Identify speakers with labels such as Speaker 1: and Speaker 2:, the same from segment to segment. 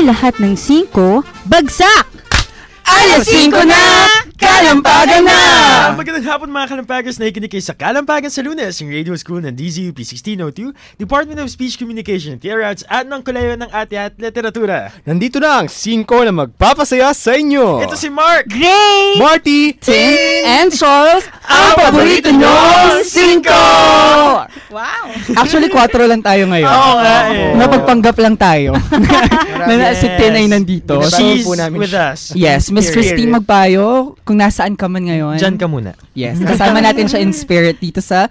Speaker 1: lahat ng 5, bagsak!
Speaker 2: Alas 5 na! Kalampagan na!
Speaker 3: Magandang hapon mga kalampagers na ikinig kayo sa Kalampagan sa Lunes, yung radio school ng DZUP 1602, Department of Speech Communication, TRADS at ng Koleyo ng Ate at Literatura.
Speaker 2: Nandito na ang 5 na magpapasaya sa inyo!
Speaker 3: Ito si Mark!
Speaker 1: Gray!
Speaker 2: Marty!
Speaker 1: Tim!
Speaker 2: And Charles!
Speaker 3: Ang paborito nyo, 5!
Speaker 1: Wow!
Speaker 4: Actually, 4 lang tayo ngayon.
Speaker 3: Oo nga eh.
Speaker 4: Napagpanggap lang tayo. Si Tin ay nandito.
Speaker 3: She's with us.
Speaker 4: Yes, Miss Christine Magpayo, kung nasaan ka man ngayon.
Speaker 3: Diyan ka muna.
Speaker 4: Yes, kasama natin siya in spirit dito sa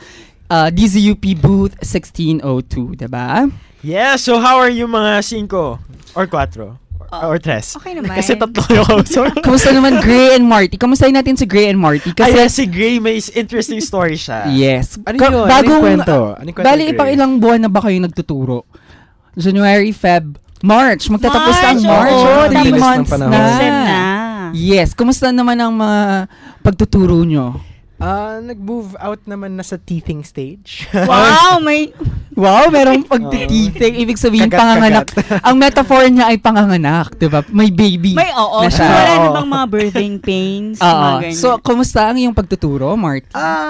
Speaker 4: DZUP booth 1602, diba?
Speaker 3: Yeah, so how are you mga 5? Or 4? Or 3?
Speaker 1: Okay naman.
Speaker 3: Kasi 3 yung kausap.
Speaker 4: Kamusta naman Gray and Marty? Kamustahin natin si Gray and Marty? Kasi
Speaker 3: Ay, si Gray, may interesting story siya.
Speaker 4: yes.
Speaker 2: Ano yun? Anong kwento? Anong kwento
Speaker 4: Bali,
Speaker 2: ni Gray?
Speaker 4: pang ilang buwan na ba kayo nagtuturo? January, Feb, March. Magtatapos na ang March.
Speaker 1: oo.
Speaker 4: 3
Speaker 2: Bilis ng
Speaker 4: months
Speaker 2: panahon.
Speaker 4: na.
Speaker 1: Sem na.
Speaker 4: Yes. Kumusta naman ang mga pagtuturo nyo?
Speaker 2: Nag-move out naman na sa teething stage.
Speaker 1: Wow, may...
Speaker 4: Wow, merong pagtititing. Ibig sabihin,
Speaker 2: Kagat-kagat.
Speaker 4: panganganak. Ang metaphor niya ay panganganak. Diba? May baby.
Speaker 1: May oo.
Speaker 4: na siya.
Speaker 1: Wala
Speaker 4: Oo.
Speaker 1: na bang mga birthing pains?
Speaker 4: Oo.
Speaker 1: Mga ganyan.
Speaker 4: So, kumusta ang iyong pagtuturo, Marty?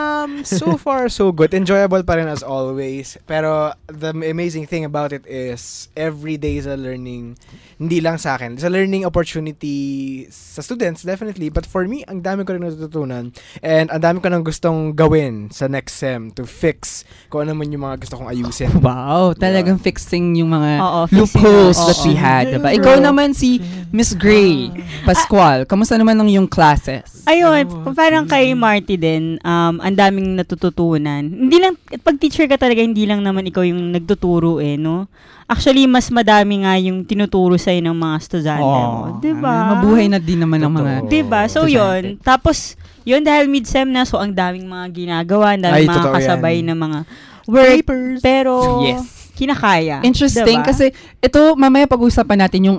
Speaker 2: So far, so good. Enjoyable pa rin as always. Pero the amazing thing about it is every day is a learning, hindi lang sa akin. It's a learning opportunity sa students, definitely. But for me, ang dami ko rin natutunan. And ang dami ko nang gustong gawin sa next sem to fix kung ano man yung mga gusto kong ayusin.
Speaker 4: Wow, talagang fixing yung mga
Speaker 1: Oo, fixing
Speaker 4: loopholes
Speaker 1: na.
Speaker 4: that we
Speaker 1: Oo.
Speaker 4: had. Diba? Ikaw naman si Miss Gray Pascual. Kamusta naman ang iyong classes?
Speaker 1: Ayun, parang kay Marty din, ang daming natututunan. Hindi lang, pag teacher ka talaga, hindi lang naman ikaw yung nagtuturo no? Actually, mas madami nga yung tinuturo sa'yo ng mga estudyante mo. Diba?
Speaker 4: Mabuhay na din naman ang mga...
Speaker 2: Totoo.
Speaker 1: Diba? So, yun. Tapos, yun dahil mid-sem na, so ang daming mga ginagawa, ang daming
Speaker 2: Ay,
Speaker 1: mga
Speaker 2: totoo
Speaker 1: kasabay
Speaker 2: yan.
Speaker 1: na mga work.
Speaker 2: Papers.
Speaker 1: Pero,
Speaker 4: Yes.
Speaker 1: kinakaya.
Speaker 4: Interesting
Speaker 1: Diba?
Speaker 4: kasi ito, mamaya pag-usapan natin yung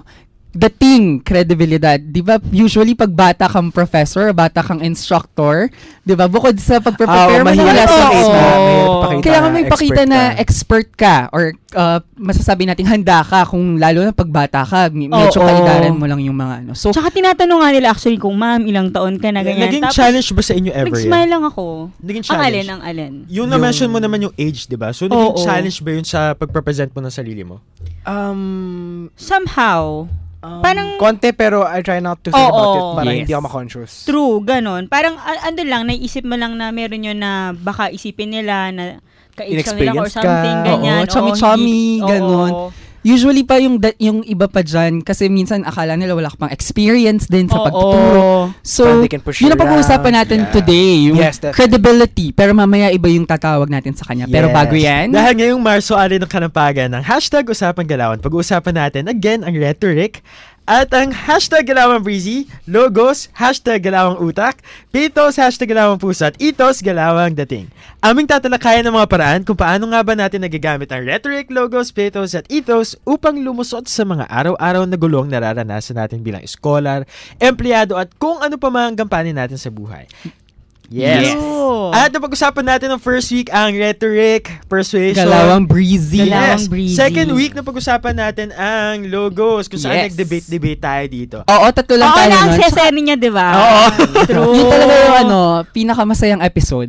Speaker 4: dating credibilidad. Di ba, usually pag bata kang professor, bata kang instructor, di ba, bukod sa pag-prepare mo ng
Speaker 2: mahirap
Speaker 4: lessons
Speaker 2: pakita,
Speaker 4: mo,
Speaker 2: mahirap pakita
Speaker 4: kailangan
Speaker 2: na
Speaker 4: may pakita
Speaker 2: expert
Speaker 4: na
Speaker 2: ka.
Speaker 4: expert ka or masasabi natin handa ka kung lalo na pag bata ka, medyo
Speaker 1: Oo.
Speaker 4: kaidaran mo lang yung mga So,
Speaker 1: Tsaka tinatanong nga nila actually kung ma'am, ilang taon ka na ganyan.
Speaker 3: Naging
Speaker 1: Tapos,
Speaker 3: challenge ba sa inyo ever
Speaker 1: nag-smile
Speaker 3: yan?
Speaker 1: lang ako.
Speaker 3: Naging
Speaker 1: Ang
Speaker 3: challenge?
Speaker 1: alin.
Speaker 3: Yung na-mention mo naman yung age, di ba? So, naging
Speaker 1: Oo.
Speaker 3: challenge ba yun sa pagpapresent mo ng sarili mo?
Speaker 1: Somehow, parang
Speaker 2: konti pero I try not to think
Speaker 1: Oo.
Speaker 2: about it para
Speaker 4: Yes.
Speaker 2: hindi ako ma-conscious.
Speaker 1: true, ganon. Parang andun lang, naisip mo lang na meron yun na baka isipin nila na ka-age lang nila or
Speaker 2: Inexperienced ka.
Speaker 1: something, ganyan.
Speaker 4: Oo, chami-chami,
Speaker 1: Oo.
Speaker 4: ganon. Usually pa yung iba pa dyan, kasi minsan akala nila wala ka pang experience din sa
Speaker 1: Oo.
Speaker 4: pagtuturo. So,
Speaker 2: Parang they can push
Speaker 4: yun
Speaker 2: you
Speaker 4: ang pag-uusapan
Speaker 2: around.
Speaker 4: natin
Speaker 2: Yeah.
Speaker 4: today, yung
Speaker 2: Yes, definitely.
Speaker 4: credibility. Pero mamaya iba yung tatawag natin sa kanya. Pero
Speaker 2: Yes.
Speaker 4: bago yan,
Speaker 3: Dahil ngayong Marso, alin ng kalampagan ng hashtag Usapang Galawan. Pag-uusapan natin again ang rhetoric at ang hashtag Galawang Breezy, logos, hashtag Galawang Utak, pitos, hashtag Galawang Puso at itos, Galawang Dating. Aming tatalakayan ng mga paraan kung paano nga ba natin nagagamit ang rhetoric, logos, pitos at ethos upang lumusot sa mga araw-araw na gulong nararanasan natin bilang scholar, empleyado at kung ano pa man ang gampanin natin sa buhay. Yes.
Speaker 1: True.
Speaker 3: At napag-usapan natin ng first week ang rhetoric, persuasion,
Speaker 4: Galawang Breezy.
Speaker 1: Galawang
Speaker 3: yes.
Speaker 1: breezy.
Speaker 3: Second week na pag-usapan natin ang logos kung saan
Speaker 4: Yes.
Speaker 3: nag-debate tayo dito.
Speaker 4: Oo, tatlo lang
Speaker 1: Oo,
Speaker 4: tayo
Speaker 1: na ang
Speaker 4: nun.
Speaker 1: seseni niya, di ba?
Speaker 3: Oo.
Speaker 1: True.
Speaker 4: Yun talaga yung pinakamasayang episode.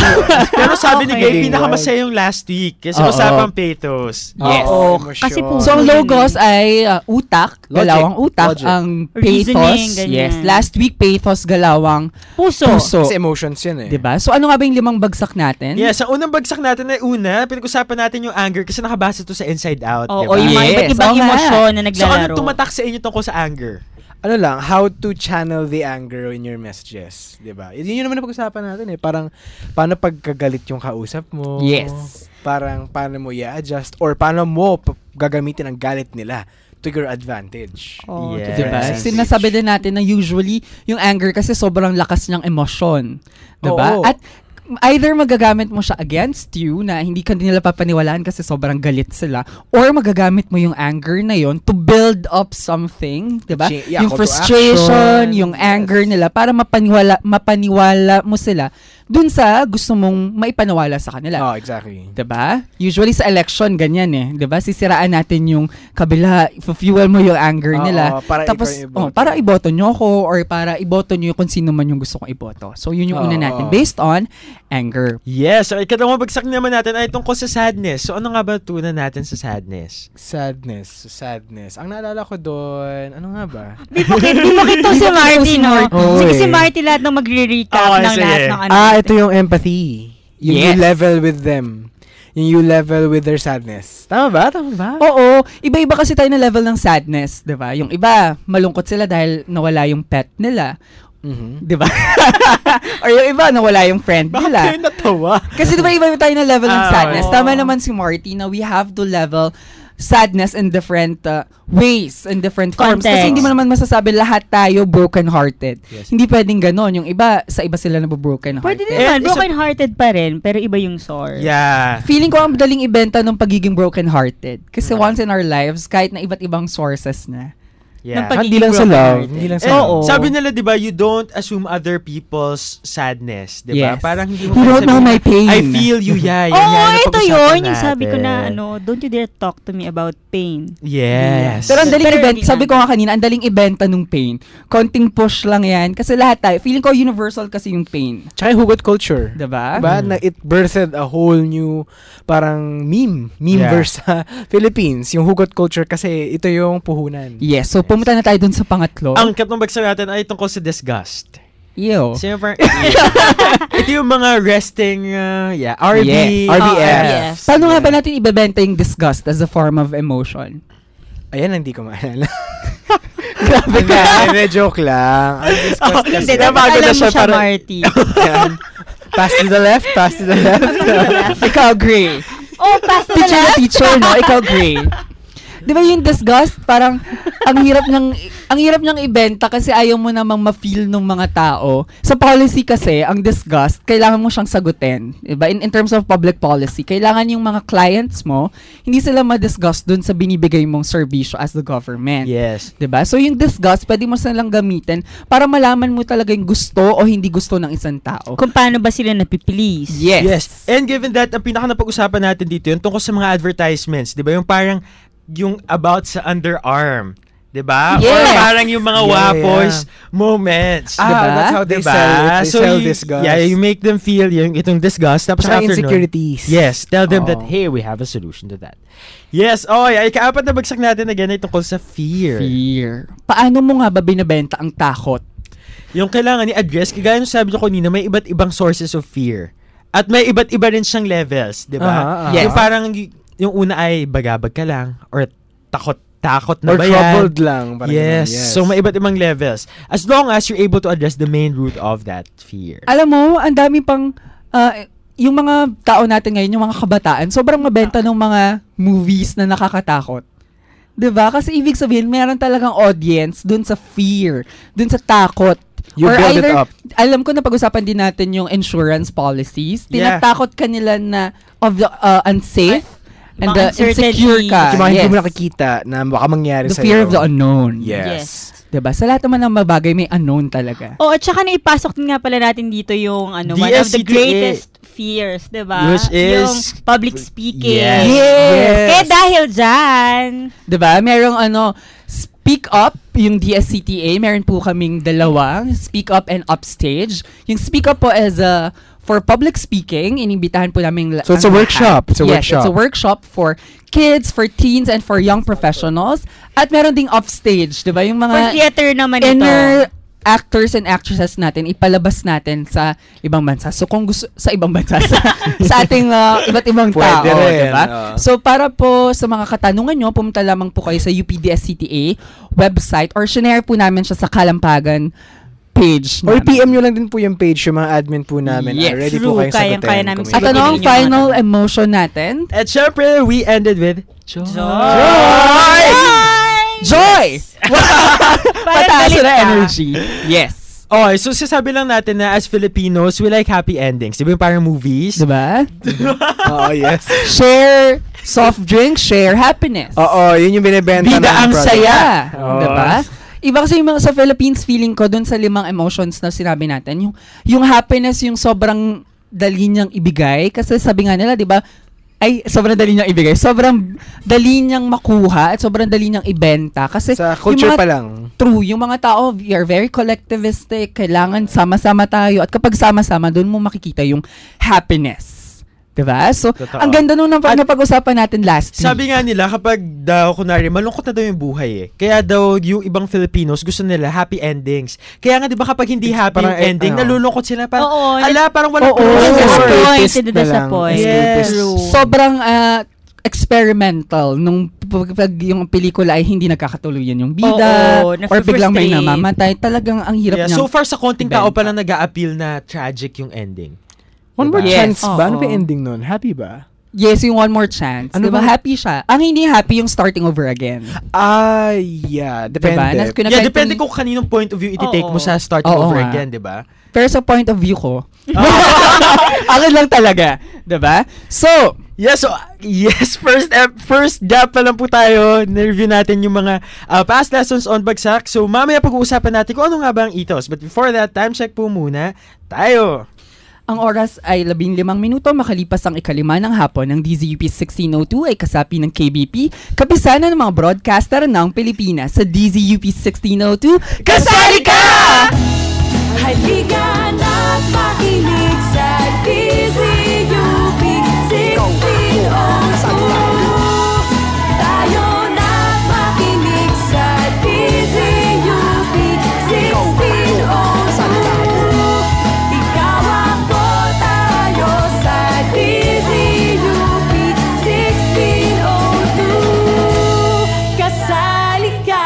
Speaker 3: Pero sabi ni
Speaker 1: Okay.
Speaker 3: Gay, pinakamasaya yung last week kasi
Speaker 4: Oo.
Speaker 3: usapang pathos.
Speaker 4: Yes.
Speaker 1: Oo,
Speaker 2: Emosyon.
Speaker 1: kasi po-
Speaker 4: So, ang logos ay utak,
Speaker 2: Logic.
Speaker 4: galawang utak,
Speaker 2: Logic.
Speaker 4: ang
Speaker 1: Reasoning,
Speaker 4: pathos.
Speaker 1: ganyan.
Speaker 4: Yes, last week pathos, galawang
Speaker 1: Puso.
Speaker 4: puso.
Speaker 2: Kasi emotions yan eh.
Speaker 4: Diba? So, ano nga ba yung 5 bagsak natin?
Speaker 3: Yes, ang unang bagsak natin ay pinag-usapan natin yung anger kasi nakabasa to sa Inside Out.
Speaker 1: Oo,
Speaker 3: diba?
Speaker 1: yung mga
Speaker 4: Yes,
Speaker 1: iba't ibang
Speaker 4: oo nga.
Speaker 1: emosyon na
Speaker 3: So,
Speaker 1: naglalaro.
Speaker 3: ano tumatak sa inyo tungkol sa anger?
Speaker 2: Ano lang, how to channel the anger in your messages, 'di ba? Yun naman ang pag-usapan natin eh. Parang paano pagkagalit yung kausap mo?
Speaker 4: Yes.
Speaker 2: Parang paano mo i-adjust or paano mo gagamitin ang galit nila to your advantage.
Speaker 1: Oh,
Speaker 3: Yes.
Speaker 4: Diba?
Speaker 2: Yes.
Speaker 4: Sinasabi din natin na usually, yung anger kasi sobrang lakas niyang emosyon. Diba?
Speaker 2: Oo.
Speaker 4: At either magagamit mo siya against you na hindi ka nila papaniwalaan kasi sobrang galit sila, or magagamit mo yung anger na yon to build up something, 'di ba?
Speaker 2: Yeah,
Speaker 4: Yung
Speaker 2: call to
Speaker 4: frustration,
Speaker 2: action.
Speaker 4: yung
Speaker 2: Yes.
Speaker 4: anger nila para mapaniwala mo sila dun sa gusto mong maipanawala sa kanila.
Speaker 2: Oh, exactly.
Speaker 4: 'Di ba? Usually sa election ganyan 'di ba? Sisiraan natin yung kabila, fuel mo yung anger nila. Tapos para iboto nyo ako or para iboto nyo kung sino man yung gusto kong iboto. So yun yung una natin based on anger.
Speaker 3: Yes, so ikalawang bagsak naman natin ay tungkol sa sadness. So ano nga ba tunan natin sa sadness?
Speaker 2: Sadness. Ang naalala ko doon, ano nga ba?
Speaker 1: Di mo kito si Marty, no?
Speaker 2: Oh,
Speaker 1: Sige, si Marty lahat ng magre-recap ng lahat ng ano.
Speaker 2: Ito yung empathy. You level with them. You level with their sadness. Tama ba?
Speaker 4: Oo. Iba-iba kasi tayo na level ng sadness, di ba? Yung iba, malungkot sila dahil nawala yung pet nila. Di ba? Or yung iba, nawala yung friend nila.
Speaker 3: Bakit kayo natawa?
Speaker 4: Kasi di ba iba tayo na level ng sadness? Tama naman si Marty na we have to level sadness in different ways, in different forms.
Speaker 1: Context.
Speaker 4: Kasi hindi mo naman masasabi lahat tayo broken-hearted.
Speaker 3: Yes.
Speaker 4: Hindi pwedeng ganon. Yung iba, sa iba sila nabobroken-hearted.
Speaker 1: Pwede naman, broken-hearted pa rin, pero iba yung sore.
Speaker 3: Yeah.
Speaker 4: Feeling ko ang madaling ibenta ng pagiging broken-hearted. Kasi once in our lives, kahit na iba't ibang sources na.
Speaker 3: Yeah.
Speaker 2: Hindi lang sa love. Hindi lang sa love.
Speaker 3: Sabi nila, di ba, you don't assume other people's sadness. Di ba?
Speaker 4: Yes.
Speaker 3: Parang hindi mo
Speaker 4: You don't know my pain.
Speaker 3: I feel you, yeah.
Speaker 1: Ito yun. Yung sabi ko na, don't you dare talk to me about pain.
Speaker 3: Yes.
Speaker 4: Pero ang daling ibenta, sabi ko nga kanina, ang daling ibenta nung pain. Konting push lang yan. Kasi lahat tayo, feeling ko universal kasi yung pain.
Speaker 2: Tsaka yung hugot culture.
Speaker 4: Diba?
Speaker 2: Na it birthed a whole new parang meme verse sa Philippines. Yung hugot culture kasi ito yung puhunan.
Speaker 4: Yes. So, pumunta na tayo dun sa pangatlo.
Speaker 3: Ang katong bagsa natin ay tungkol sa disgust.
Speaker 4: Ew.
Speaker 3: Siyempre, ito yung mga resting,
Speaker 2: RBF.
Speaker 4: Paano nga ba natin ibebenta yung disgust as a form of emotion?
Speaker 2: Ayan, hindi ko maalala.
Speaker 4: Grabe ka.
Speaker 2: Joke lang.
Speaker 1: Hindi, dapat alam mo siya, Marty.
Speaker 2: Pass to the left.
Speaker 4: Ikaw, Gray.
Speaker 1: Pass to the left.
Speaker 4: Teacher, no? Ikaw, Gray. Di ba yung disgust, parang ang hirap niyang ibenta kasi ayaw mo namang ma-feel ng mga tao. Sa policy kasi, ang disgust, kailangan mo siyang sagutin. Diba? In terms of public policy, kailangan yung mga clients mo, hindi sila ma-disgust dun sa binibigay mong serbisyo as the government.
Speaker 3: Yes.
Speaker 4: Diba? So yung disgust, pwede mo silang gamitin para malaman mo talaga yung gusto o hindi gusto ng isang tao.
Speaker 1: Kung paano ba sila napiplease.
Speaker 4: Yes.
Speaker 3: And given that, ang pinaka napag-usapan natin dito, yung tungkol sa mga advertisements, di ba? Yung parang, yung about sa underarm. Diba?
Speaker 4: Yes.
Speaker 3: Or parang yung mga wapos moments.
Speaker 4: Diba?
Speaker 2: That's how they sell it. They sell disgust.
Speaker 3: Yeah, you make them feel yung itong disgust. Tapos
Speaker 2: Saka
Speaker 3: after
Speaker 2: insecurities.
Speaker 3: yes, tell them that, hey, we have a solution to that. Yes, ikaapat na bagsak natin again ay tungkol sa fear.
Speaker 4: Fear. Paano mo nga ba binibenta ang takot?
Speaker 3: Yung kailangan i-address, kagaya nung sabi ko kanina, may iba't ibang sources of fear. At may iba't iba rin siyang levels, di ba?
Speaker 4: Yes.
Speaker 3: Yung parang, yung una ay bagabag ka lang, or takot na
Speaker 2: or
Speaker 3: ba yan?
Speaker 2: troubled lang.
Speaker 3: Yes. So may iba't ibang levels. As long as you're able to address the main root of that fear.
Speaker 4: Alam mo, ang dami pang yung mga tao natin ngayon, yung mga kabataan, sobrang mabenta ng mga movies na nakakatakot. 'Di ba? Kasi ibig sabihin, meron talagang audience dun sa fear, dun sa takot.
Speaker 2: You
Speaker 4: or
Speaker 2: build
Speaker 4: either,
Speaker 2: it up.
Speaker 4: alam ko na pag-usapan din natin yung insurance policies. Tinatakot ka nila na of the unsafe. And the insecure ka.
Speaker 2: Yung mga hindi mo nakikita na baka mangyari
Speaker 4: the
Speaker 2: sa'yo.
Speaker 4: fear of the unknown.
Speaker 2: Yes.
Speaker 4: Diba? Sa lahat naman ng mabagay, may unknown talaga.
Speaker 1: At saka naipasok din nga pala natin dito yung one of the greatest fears, diba?
Speaker 3: Which is
Speaker 1: yung public speaking.
Speaker 4: Yes.
Speaker 1: Kaya dahil dyan.
Speaker 4: Diba? Merong Speak Up, yung DSCTA, meron po kaming dalawa, Speak Up and Upstage. Yung Speak Up po is for public speaking, inibitahan po namin
Speaker 2: So it's a workshop. It's
Speaker 4: a workshop for kids, for teens, and for young professionals. At meron ding Upstage, diba? Yung
Speaker 1: For
Speaker 4: mga
Speaker 1: theater naman
Speaker 4: inner actors and actresses natin, ipalabas natin sa ibang bansa. So kung gusto, sa ibang bansa, sa ating iba't ibang tao, diba? So para po sa mga katanungan nyo, pumunta lamang po kayo sa UPDSCTA website or share po namin siya sa Kalampagan page
Speaker 2: or
Speaker 4: namin.
Speaker 2: PM nyo lang din po yung page, yung mga admin po namin.
Speaker 4: Yes.
Speaker 2: Ready
Speaker 1: True.
Speaker 2: po kayong sagutin.
Speaker 1: Kaya namin
Speaker 2: Kung
Speaker 4: At
Speaker 2: may-
Speaker 4: ano ang final emotion natin?
Speaker 3: At syempre, we ended with Joy!
Speaker 4: Joy! Pataas
Speaker 1: galit
Speaker 4: na
Speaker 1: ka.
Speaker 4: energy. Yes.
Speaker 3: Okay, so sasabi lang natin na as Filipinos, we like happy endings. Diba yung parang movies?
Speaker 4: Diba?
Speaker 2: Oo, yes.
Speaker 4: Share soft drink, share happiness.
Speaker 2: Oo, yun yung binibenta
Speaker 3: Bida
Speaker 2: ng
Speaker 3: ang
Speaker 2: product.
Speaker 4: Saya.
Speaker 2: Oo.
Speaker 4: Diba? Iba kasi yung sa Philippines, feeling ko dun sa 5 emotions na sinabi natin, yung happiness, yung sobrang dali niyang ibigay. Kasi sabi nga nila, di ba, sobrang dali niyang ibigay. Sobrang dali niyang makuha at sobrang dali niyang ibenta. Kasi
Speaker 2: Sa culture pa lang.
Speaker 4: True. Yung mga tao, we are very collectivistic. Kailangan sama-sama tayo. At kapag sama-sama, doon mo makikita yung happiness. Diba? So,
Speaker 3: Totoo.
Speaker 4: ang ganda nung napag-usapan natin last week.
Speaker 3: Sabi nga nila, kapag daw, kunwari, malungkot na daw yung buhay Kaya daw, yung ibang Filipinos, gusto nila happy endings. Kaya nga, di ba, kapag hindi happy yung ending, nalulungkot sila. Parang, parang walang
Speaker 1: disappointed na sa point.
Speaker 3: Yes.
Speaker 4: Sobrang experimental nung pag yung pelikula ay hindi nagkakatuluyan yung bida or biglang may namamatay. Talagang ang hirap niya.
Speaker 3: So far, sa konting tao pa lang nag-a-appeal na tragic yung ending.
Speaker 2: One more chance ba? Ano ba
Speaker 4: Oo.
Speaker 2: ending nun? Happy ba?
Speaker 4: Yes, yung one more chance.
Speaker 2: Ano
Speaker 4: diba?
Speaker 2: ba?
Speaker 4: Happy siya. Ang hindi happy yung starting over again.
Speaker 2: Yeah. Depende.
Speaker 4: Diba?
Speaker 3: Depende kung kaninong point of view iti-take mo sa starting
Speaker 4: Oo
Speaker 3: over
Speaker 4: nga.
Speaker 3: again, di ba?
Speaker 4: Pero sa point of view ko, akin lang talaga. Diba? So,
Speaker 3: yes, first gap pa lang po tayo. Na-review natin yung mga past lessons on bagsak. So, mamaya pag-uusapan natin kung ano nga ba ang ethos. But before that, time check po muna tayo.
Speaker 4: ang oras ay 15 minuto makalipas ang 5 ng hapon. Ang DZUP 1602 ay kasapi ng KBP, kapisanan ng mga broadcaster ng Pilipinas. Sa DZUP 1602, kasali ka!
Speaker 5: Halika na't makinig sa DZUP 1602. Tayo na't makinig sa DZUP 1602. Ikaw ako, tayo sa DZUP 1602. Kasali ka.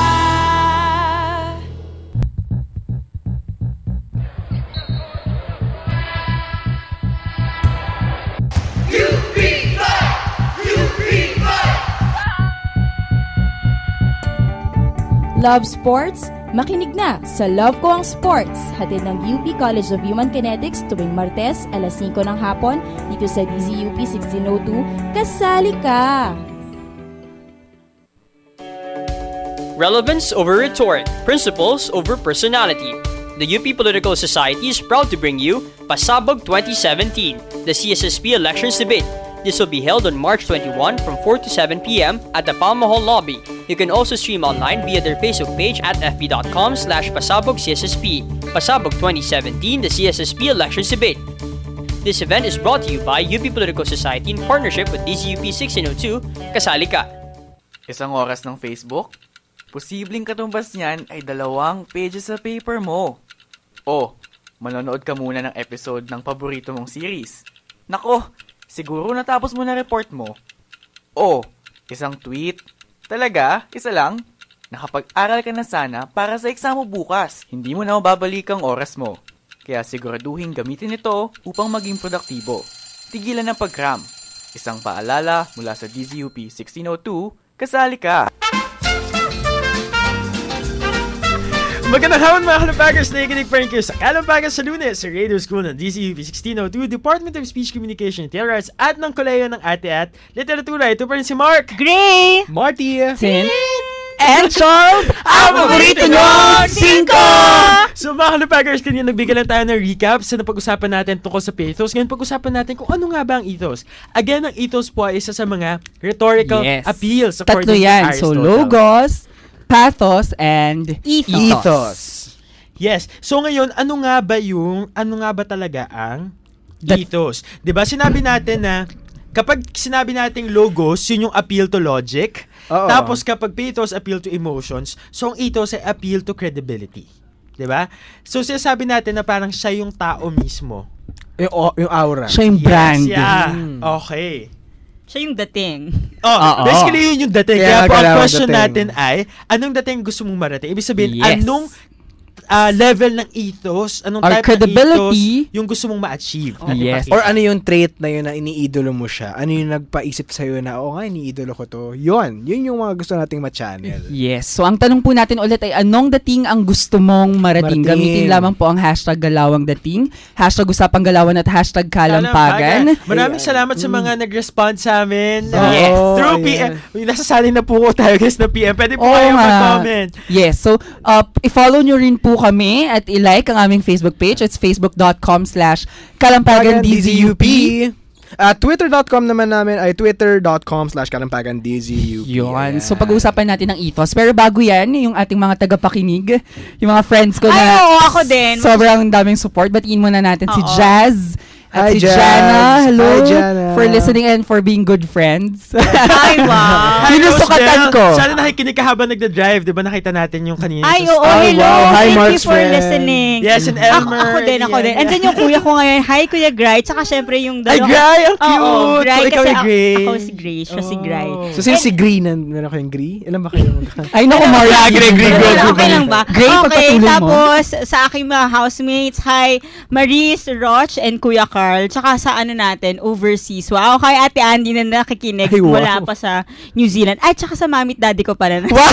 Speaker 5: Love sports? Makinig na sa Love Ko Ang Sports, hatid ng UP College of Human Kinetics tuwing Martes, alas 5 ng hapon, dito sa DZUP 1602. Kasali ka!
Speaker 6: Relevance over rhetoric, principles over personality. The UP Political Society is proud to bring you Pasabog 2017, the CSSP Elections Debate. This will be held on March 21 from 4 to 7 p.m. at the Palma Hall lobby. You can also stream online via their Facebook page at fb.com/PasabogCSSP. Pasabog 2017, the CSSP Elections Debate. This event is brought to you by UP Political Society in partnership with DZUP 1602. Kasali ka!
Speaker 7: Isang oras ng Facebook? Posibleng katumbas niyan ay 2 pages sa paper mo. O, manonood ka muna ng episode ng paborito mong series. Nako, siguro natapos mo na report mo. O, isang tweet. Talaga? Isa lang? Nakapag-aral ka na sana para sa exam mo bukas. Hindi mo na mababalik ang oras mo. Kaya siguraduhin gamitin ito upang maging produktibo. Tigilan ng pag-cram. Isang paalala mula sa DZUP 1602, kasali ka!
Speaker 3: Magandang hapon mga Kalampagers! Nakikinig pa rin kayo sa Kalampagan sa Lunes sa Radio School ng DZUP 1602, Department of Speech Communication and Theater Arts at ng Koleyo ng Ate at Literatura. Ito pa rin si Mark,
Speaker 1: Gray!
Speaker 2: Marty!
Speaker 4: Sin, and Charles, ang paborito nyo, 5!
Speaker 3: So mga Kalampagers, kanina nagbigay lang tayo ng recap sa napag-usapan natin tungkol sa ethos. Ngayon pag-usapan natin kung ano nga ba ang ethos. Again, ang ethos po ay isa sa mga rhetorical appeals according
Speaker 4: Tatlo
Speaker 3: to
Speaker 4: yan. So,
Speaker 3: Aristotle.
Speaker 4: logos, pathos, and
Speaker 2: Ethos.
Speaker 3: Yes. So ngayon, ano nga ba talaga ang ethos? 'Di ba? Sinabi natin na kapag sinabi nating logos, yun yung appeal to logic.
Speaker 2: Oo.
Speaker 3: Tapos kapag pathos, appeal to emotions. So ang ethos ay appeal to credibility. 'Di ba? So sinasabi natin na parang siya yung tao mismo.
Speaker 2: Yung aura.
Speaker 4: siya yung brand.
Speaker 3: Yes, yeah. Okay.
Speaker 1: Siya yung dating.
Speaker 3: Oh, basically yun yung dating.
Speaker 2: Kaya
Speaker 3: Kaya po ang
Speaker 2: kailangan
Speaker 3: question
Speaker 2: dating.
Speaker 3: natin ay, anong dating gusto mong marating? Ibig sabihin,
Speaker 4: Yes.
Speaker 3: level ng ethos, anong
Speaker 4: Our
Speaker 3: type
Speaker 4: credibility.
Speaker 3: ng ethos yung gusto mong ma-achieve.
Speaker 4: Yes.
Speaker 2: Or ano yung trait na yun na iniidolo mo siya? Ano yung nagpaisip sa'yo na, nga, iniidolo ko to. Yun yung mga gusto nating ma-channel.
Speaker 4: Yes. So, ang tanong po natin ulit ay, anong dating ang gusto mong marating? Gamitin lamang po ang hashtag galawang dating, hashtag usapang galawan at hashtag kalampagan.
Speaker 3: Maraming salamat sa mga nag-respond sa amin.
Speaker 4: Yes.
Speaker 3: Through PM. Nasasalin na po ko tayo guys na PM. Pwede po kayo mag-comment.
Speaker 4: Yes. So, i-follow nyo rin po kami at i-like ang aming Facebook page. It's facebook.com/kalampagan-DZUP.
Speaker 2: Twitter.com naman namin ay twitter.com/kalampagan-DZUP.
Speaker 4: Yun. So, pag-uusapan natin ng ethos. Pero bago yan, yung ating mga tagapakinig, yung mga friends ko na
Speaker 1: ako din.
Speaker 4: sobrang daming support. Batiin muna natin si
Speaker 1: Oo.
Speaker 4: Jazz at
Speaker 2: Hi,
Speaker 4: si
Speaker 2: Jazz.
Speaker 4: Jana. Hello.
Speaker 2: Hi, Jana.
Speaker 4: For listening and for being good friends.
Speaker 1: Ay, wow.
Speaker 4: Sinusukatan ko.
Speaker 3: Sana nakikinig ka habang nagda-drive. Di ba nakita natin yung kanina?
Speaker 1: Ay,
Speaker 3: sa
Speaker 1: oo,
Speaker 3: story?
Speaker 1: hello.
Speaker 2: wow. Hi,
Speaker 1: Thank you
Speaker 2: Mark's
Speaker 1: for
Speaker 2: friend.
Speaker 1: listening.
Speaker 3: Yes, and Elmer.
Speaker 1: Ako din. Andyan yung kuya ko ngayon. Hi, Kuya Gray. Tsaka syempre yung
Speaker 3: Ay,
Speaker 1: dalawa.
Speaker 3: Gray! Ang cute!
Speaker 1: Oo, Gray.
Speaker 3: So, ikaw
Speaker 1: Kasi
Speaker 3: ay Gray.
Speaker 1: ako si Gray. Siya si Gray.
Speaker 2: So, sino si Green? Meron kayong Green? Ilan ba kayo?
Speaker 4: Ay, naku, Maria.
Speaker 3: Gray,
Speaker 1: Okay,
Speaker 3: go.
Speaker 1: okay lang ba?
Speaker 4: Gray,
Speaker 1: Okay,
Speaker 4: pagpatuloy mo.
Speaker 1: tapos sa aking mga housemates, hi, Maris, Roch, and Kuya Carl. Tsaka sa ano natin, overseas. Wow, kay Ate Andy na nakikinig
Speaker 2: Ay, wow.
Speaker 1: mula pa sa New Zealand. Ay, tsaka sa mamit daddy ko pala.
Speaker 4: Wow!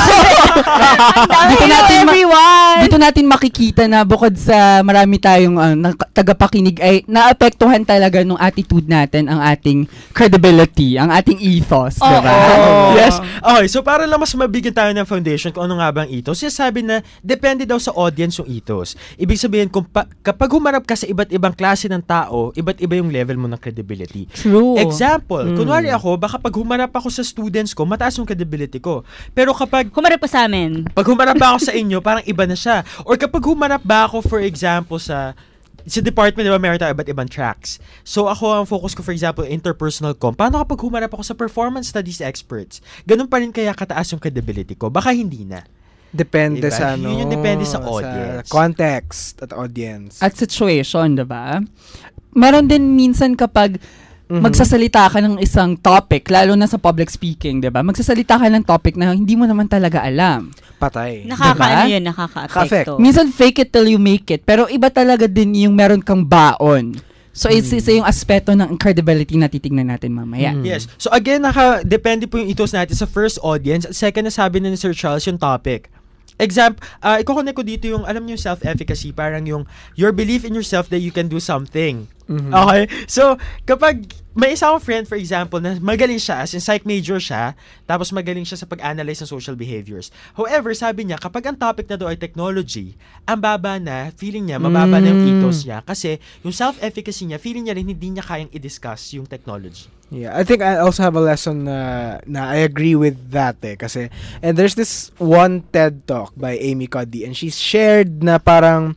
Speaker 1: Dito natin everyone!
Speaker 4: Dito natin makikita na bukod sa marami tayong tagapakinig ay naapektuhan talaga nung attitude natin ang ating credibility, ang ating ethos,
Speaker 1: Oo.
Speaker 4: diba?
Speaker 3: Yes. Okay, so para lang mas mabigyan tayo ng foundation kung ano nga ba ang ethos, sinasabi na depende daw sa audience yung ethos. Ibig sabihin, kapag humarap ka sa iba't ibang klase ng tao, iba't iba yung level mo ng credibility.
Speaker 1: True.
Speaker 3: Example, kunwari ako, baka pag humarap ako sa students ko, mataas yung credibility ko. Pero kapag
Speaker 1: Humarap pa sa amin.
Speaker 3: humarap ba ako sa inyo, parang iba na siya. Or kapag humarap ba ako, for example, sa department, di ba, meron tayo iba't ibang tracks. So, ako, ang focus ko, for example, interpersonal com. Paano kapag humarap ako sa performance studies experts? Ganun pa rin kaya kataas yung credibility ko? Baka hindi na.
Speaker 2: Depende
Speaker 3: Diba?
Speaker 2: sa ano.
Speaker 3: Yun yung depende sa audience.
Speaker 2: Context at audience.
Speaker 4: At situation, diba? Meron din minsan kapag magsasalita ka ng isang topic, lalo na sa public speaking, diba? Magsasalita ka ng topic na hindi mo naman talaga alam.
Speaker 2: Patay.
Speaker 1: Nakakaano
Speaker 4: Diba?
Speaker 1: yun, nakaka-apekto.
Speaker 4: Minsan fake it till you make it, pero iba talaga din yung meron kang baon. So, isa yung aspeto ng credibility na titignan natin mamaya.
Speaker 3: Yes. So, again, depende po yung ethos natin sa first audience. At second, nasabi na ni Sir Charles yung topic. Example, i-connect ko dito yung, alam niyo yung self-efficacy, parang yung your belief in yourself that you can do something. Okay? So, kapag may isa akong friend, for example, na magaling siya, as in psych major siya, tapos magaling siya sa pag-analyze ng social behaviors. However, sabi niya, kapag ang topic na doon ay technology, ang baba na, feeling niya, mababa na yung ethos niya. Kasi yung self-efficacy niya, feeling niya rin hindi niya kayang i-discuss yung technology.
Speaker 2: Yeah, I think I also have a lesson na I agree with that kasi, and there's this one TED Talk by Amy Cuddy and she shared na parang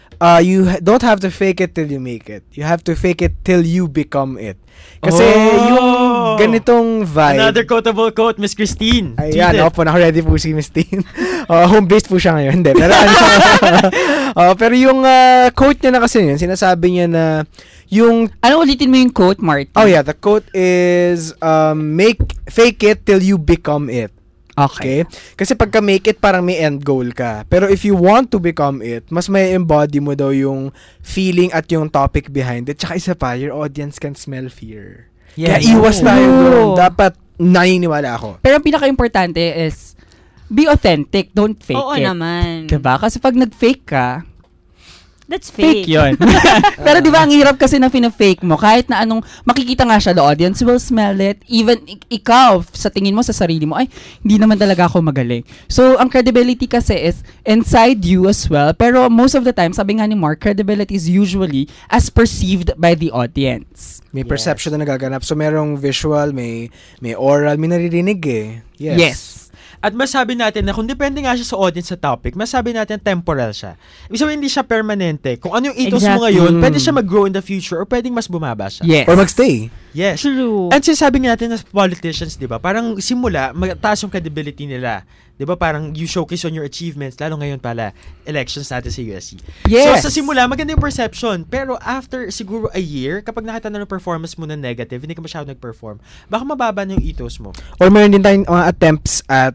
Speaker 2: you don't have to fake it till you make it. You have to fake it till you become it. Kasi yung ganitong vibe.
Speaker 3: Another quotable quote, Miss Christine.
Speaker 2: Ayan, opo, naka-ready po si Miss Teen. Home-based po siya ngayon. Hindi, pero pero yung quote niya na kasi yun, sinasabi niya na yung...
Speaker 4: Ano, ulitin mo yung quote, Marty?
Speaker 2: Oh yeah, the quote is, fake it till you become it. Okay? Kasi pagka make it, parang may end goal ka. Pero if you want to become it, mas may embody mo daw yung feeling at yung topic behind it. Tsaka isa pa, your audience can smell fear.
Speaker 4: Yes.
Speaker 2: Kaya iwas tayo doon. Dapat naniniwala ako.
Speaker 4: Pero ang pinaka-importante is, be authentic, don't fake
Speaker 1: Oo
Speaker 4: it.
Speaker 1: naman.
Speaker 4: Diba? Kasi pag nag-fake ka,
Speaker 1: That's
Speaker 4: fake
Speaker 1: fake.
Speaker 4: yun. Pero di ba ang hirap kasi na fina-fake mo, kahit na anong, makikita nga siya, the audience will smell it, even ikaw, sa tingin mo sa sarili mo, ay, hindi naman talaga ako magaling. So, ang credibility kasi is inside you as well, pero most of the time, sabi nga ni Mark, credibility is usually as perceived by the audience.
Speaker 2: May perception na nagaganap. So, merong visual, may oral, may naririnig eh.
Speaker 4: Yes.
Speaker 3: At masabi natin na kung depende nga siya sa audience sa topic, masabi natin temporal siya. Ibig sabihin, hindi siya permanente. Kung ano yung ethos mo ngayon, pwede siya mag-grow in the future or pwedeng mas bumaba siya.
Speaker 4: Yes.
Speaker 2: Or magstay.
Speaker 3: Yes.
Speaker 1: True.
Speaker 3: And sinasabi nga natin as politicians, di ba, parang simula, mataas yung credibility nila. Di ba, parang you showcase on your achievements, lalo ngayon pala, elections natin sa USC.
Speaker 4: Yes.
Speaker 3: So, sa simula, maganda yung perception. Pero after siguro a year, kapag nakita na ng performance mo na negative, hindi ka masyado nag-perform, baka mababa na yung ethos mo.
Speaker 2: Or meron din tayong mga attempts at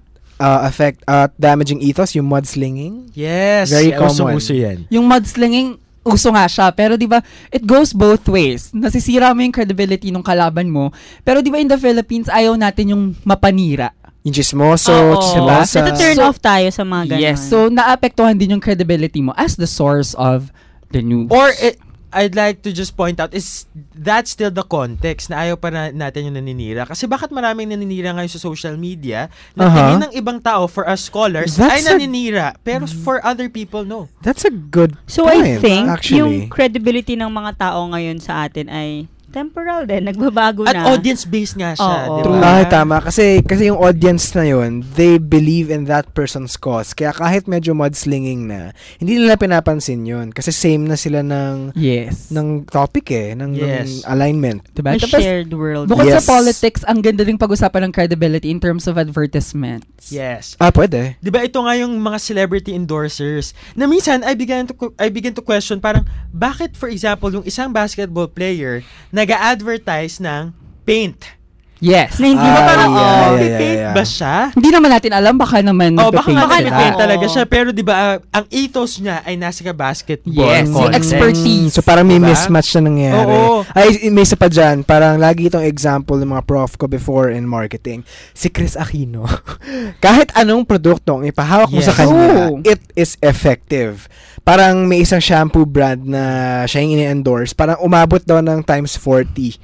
Speaker 2: damaging ethos, yung mudslinging.
Speaker 3: Yes.
Speaker 2: Very common.
Speaker 3: Uso yan.
Speaker 4: Yung mudslinging, uso nga siya. Pero di ba, it goes both ways. Nasisira mo yung credibility ng kalaban mo. Pero di ba in the Philippines, ayaw natin yung mapanira.
Speaker 2: Yung chismoso,
Speaker 1: Oo.
Speaker 2: chismosa.
Speaker 1: Nata-turn off tayo sa mga ganun.
Speaker 4: Yes. So, naapektuhan din yung credibility mo as the source of the news.
Speaker 3: Or I'd like to just point out is that's still the context na ayaw pa natin yung naninira. Kasi bakit maraming naninira ngayon sa social media na tingin ng ibang tao for us scholars ay naninira. Pero for other people, no.
Speaker 2: That's a good
Speaker 1: So
Speaker 2: point,
Speaker 1: I think
Speaker 2: actually.
Speaker 1: yung credibility ng mga tao ngayon sa atin ay temporal din, nagbabago
Speaker 3: At
Speaker 1: na.
Speaker 3: audience-based nga siya,
Speaker 1: Oo.
Speaker 3: di ba?
Speaker 2: Ay, tama. Kasi yung audience na yun, they believe in that person's cause. Kaya kahit medyo mudslinging na, hindi nila pinapansin yun. Kasi same na sila ng topic ng alignment.
Speaker 4: Diba?
Speaker 1: May
Speaker 4: Tapos,
Speaker 1: shared world.
Speaker 4: bukod
Speaker 2: Yes.
Speaker 4: sa politics, ang ganda rin pag-usapan ng credibility in terms of advertisements.
Speaker 3: Yes.
Speaker 2: Pwede.
Speaker 3: Di ba ito nga yung mga celebrity endorsers na minsan I begin to question parang bakit for example yung isang basketball player nag-a-advertise ng paint.
Speaker 4: Yes.
Speaker 1: Na hindi mo parang,
Speaker 3: paint ba siya?
Speaker 4: Hindi naman natin alam, baka naman
Speaker 3: Baka
Speaker 4: nagpa-paint sila.
Speaker 3: paint talaga siya. Pero di ba ang ethos niya ay nasa basketball.
Speaker 4: Yes, yung
Speaker 3: context.
Speaker 4: expertise.
Speaker 2: So parang may
Speaker 3: Diba?
Speaker 2: mismatch na nangyayari.
Speaker 3: Oo.
Speaker 2: Ay, may isa pa dyan. Parang lagi itong example ng mga prof ko before in marketing. Si Chris Aquino. Kahit anong produkto ang ipahawak mo
Speaker 3: Yes.
Speaker 2: sa kanya,
Speaker 4: Oo.
Speaker 2: it is effective. Parang may isang shampoo brand na siya yung ini-endorse. Parang umabot daw ng times 40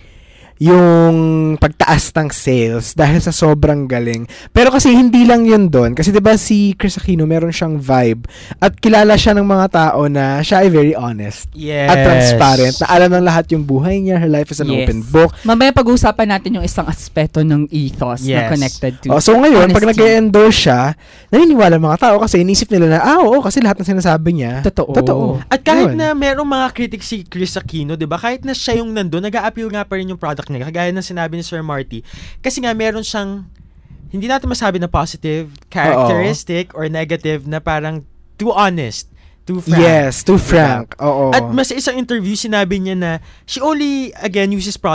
Speaker 2: yung pagtaas ng sales dahil sa sobrang galing. Pero kasi hindi lang yun doon. Kasi 'di ba si Chris Aquino meron siyang vibe at kilala siya ng mga tao na siya ay very honest
Speaker 3: Yes.
Speaker 2: at transparent. Na alam ng lahat yung buhay niya. Her life is an
Speaker 4: Yes.
Speaker 2: open book.
Speaker 4: Mamaya pag-uusapan natin yung isang aspeto ng ethos
Speaker 3: Yes.
Speaker 4: na connected to
Speaker 2: So ngayon, pag
Speaker 4: honesty.
Speaker 2: nag-endorse siya, naniniwala mga tao kasi inisip nila na, oo, kasi lahat ng sinasabi niya,
Speaker 4: Totoo.
Speaker 3: At kahit
Speaker 2: Yun.
Speaker 3: na merong mga critics si Chris Aquino, 'di ba? Kahit na siya yung nandun, nag-a-appeal nga pa rin yung product niya. Kagaya ng sinabi ni Sir Marty. Kasi nga meron siyang hindi natin masabi na positive characteristic or negative na parang too honest, too frank.
Speaker 2: Yes, too frank. Oo.
Speaker 3: At mas isang interview sinabi niya na she only again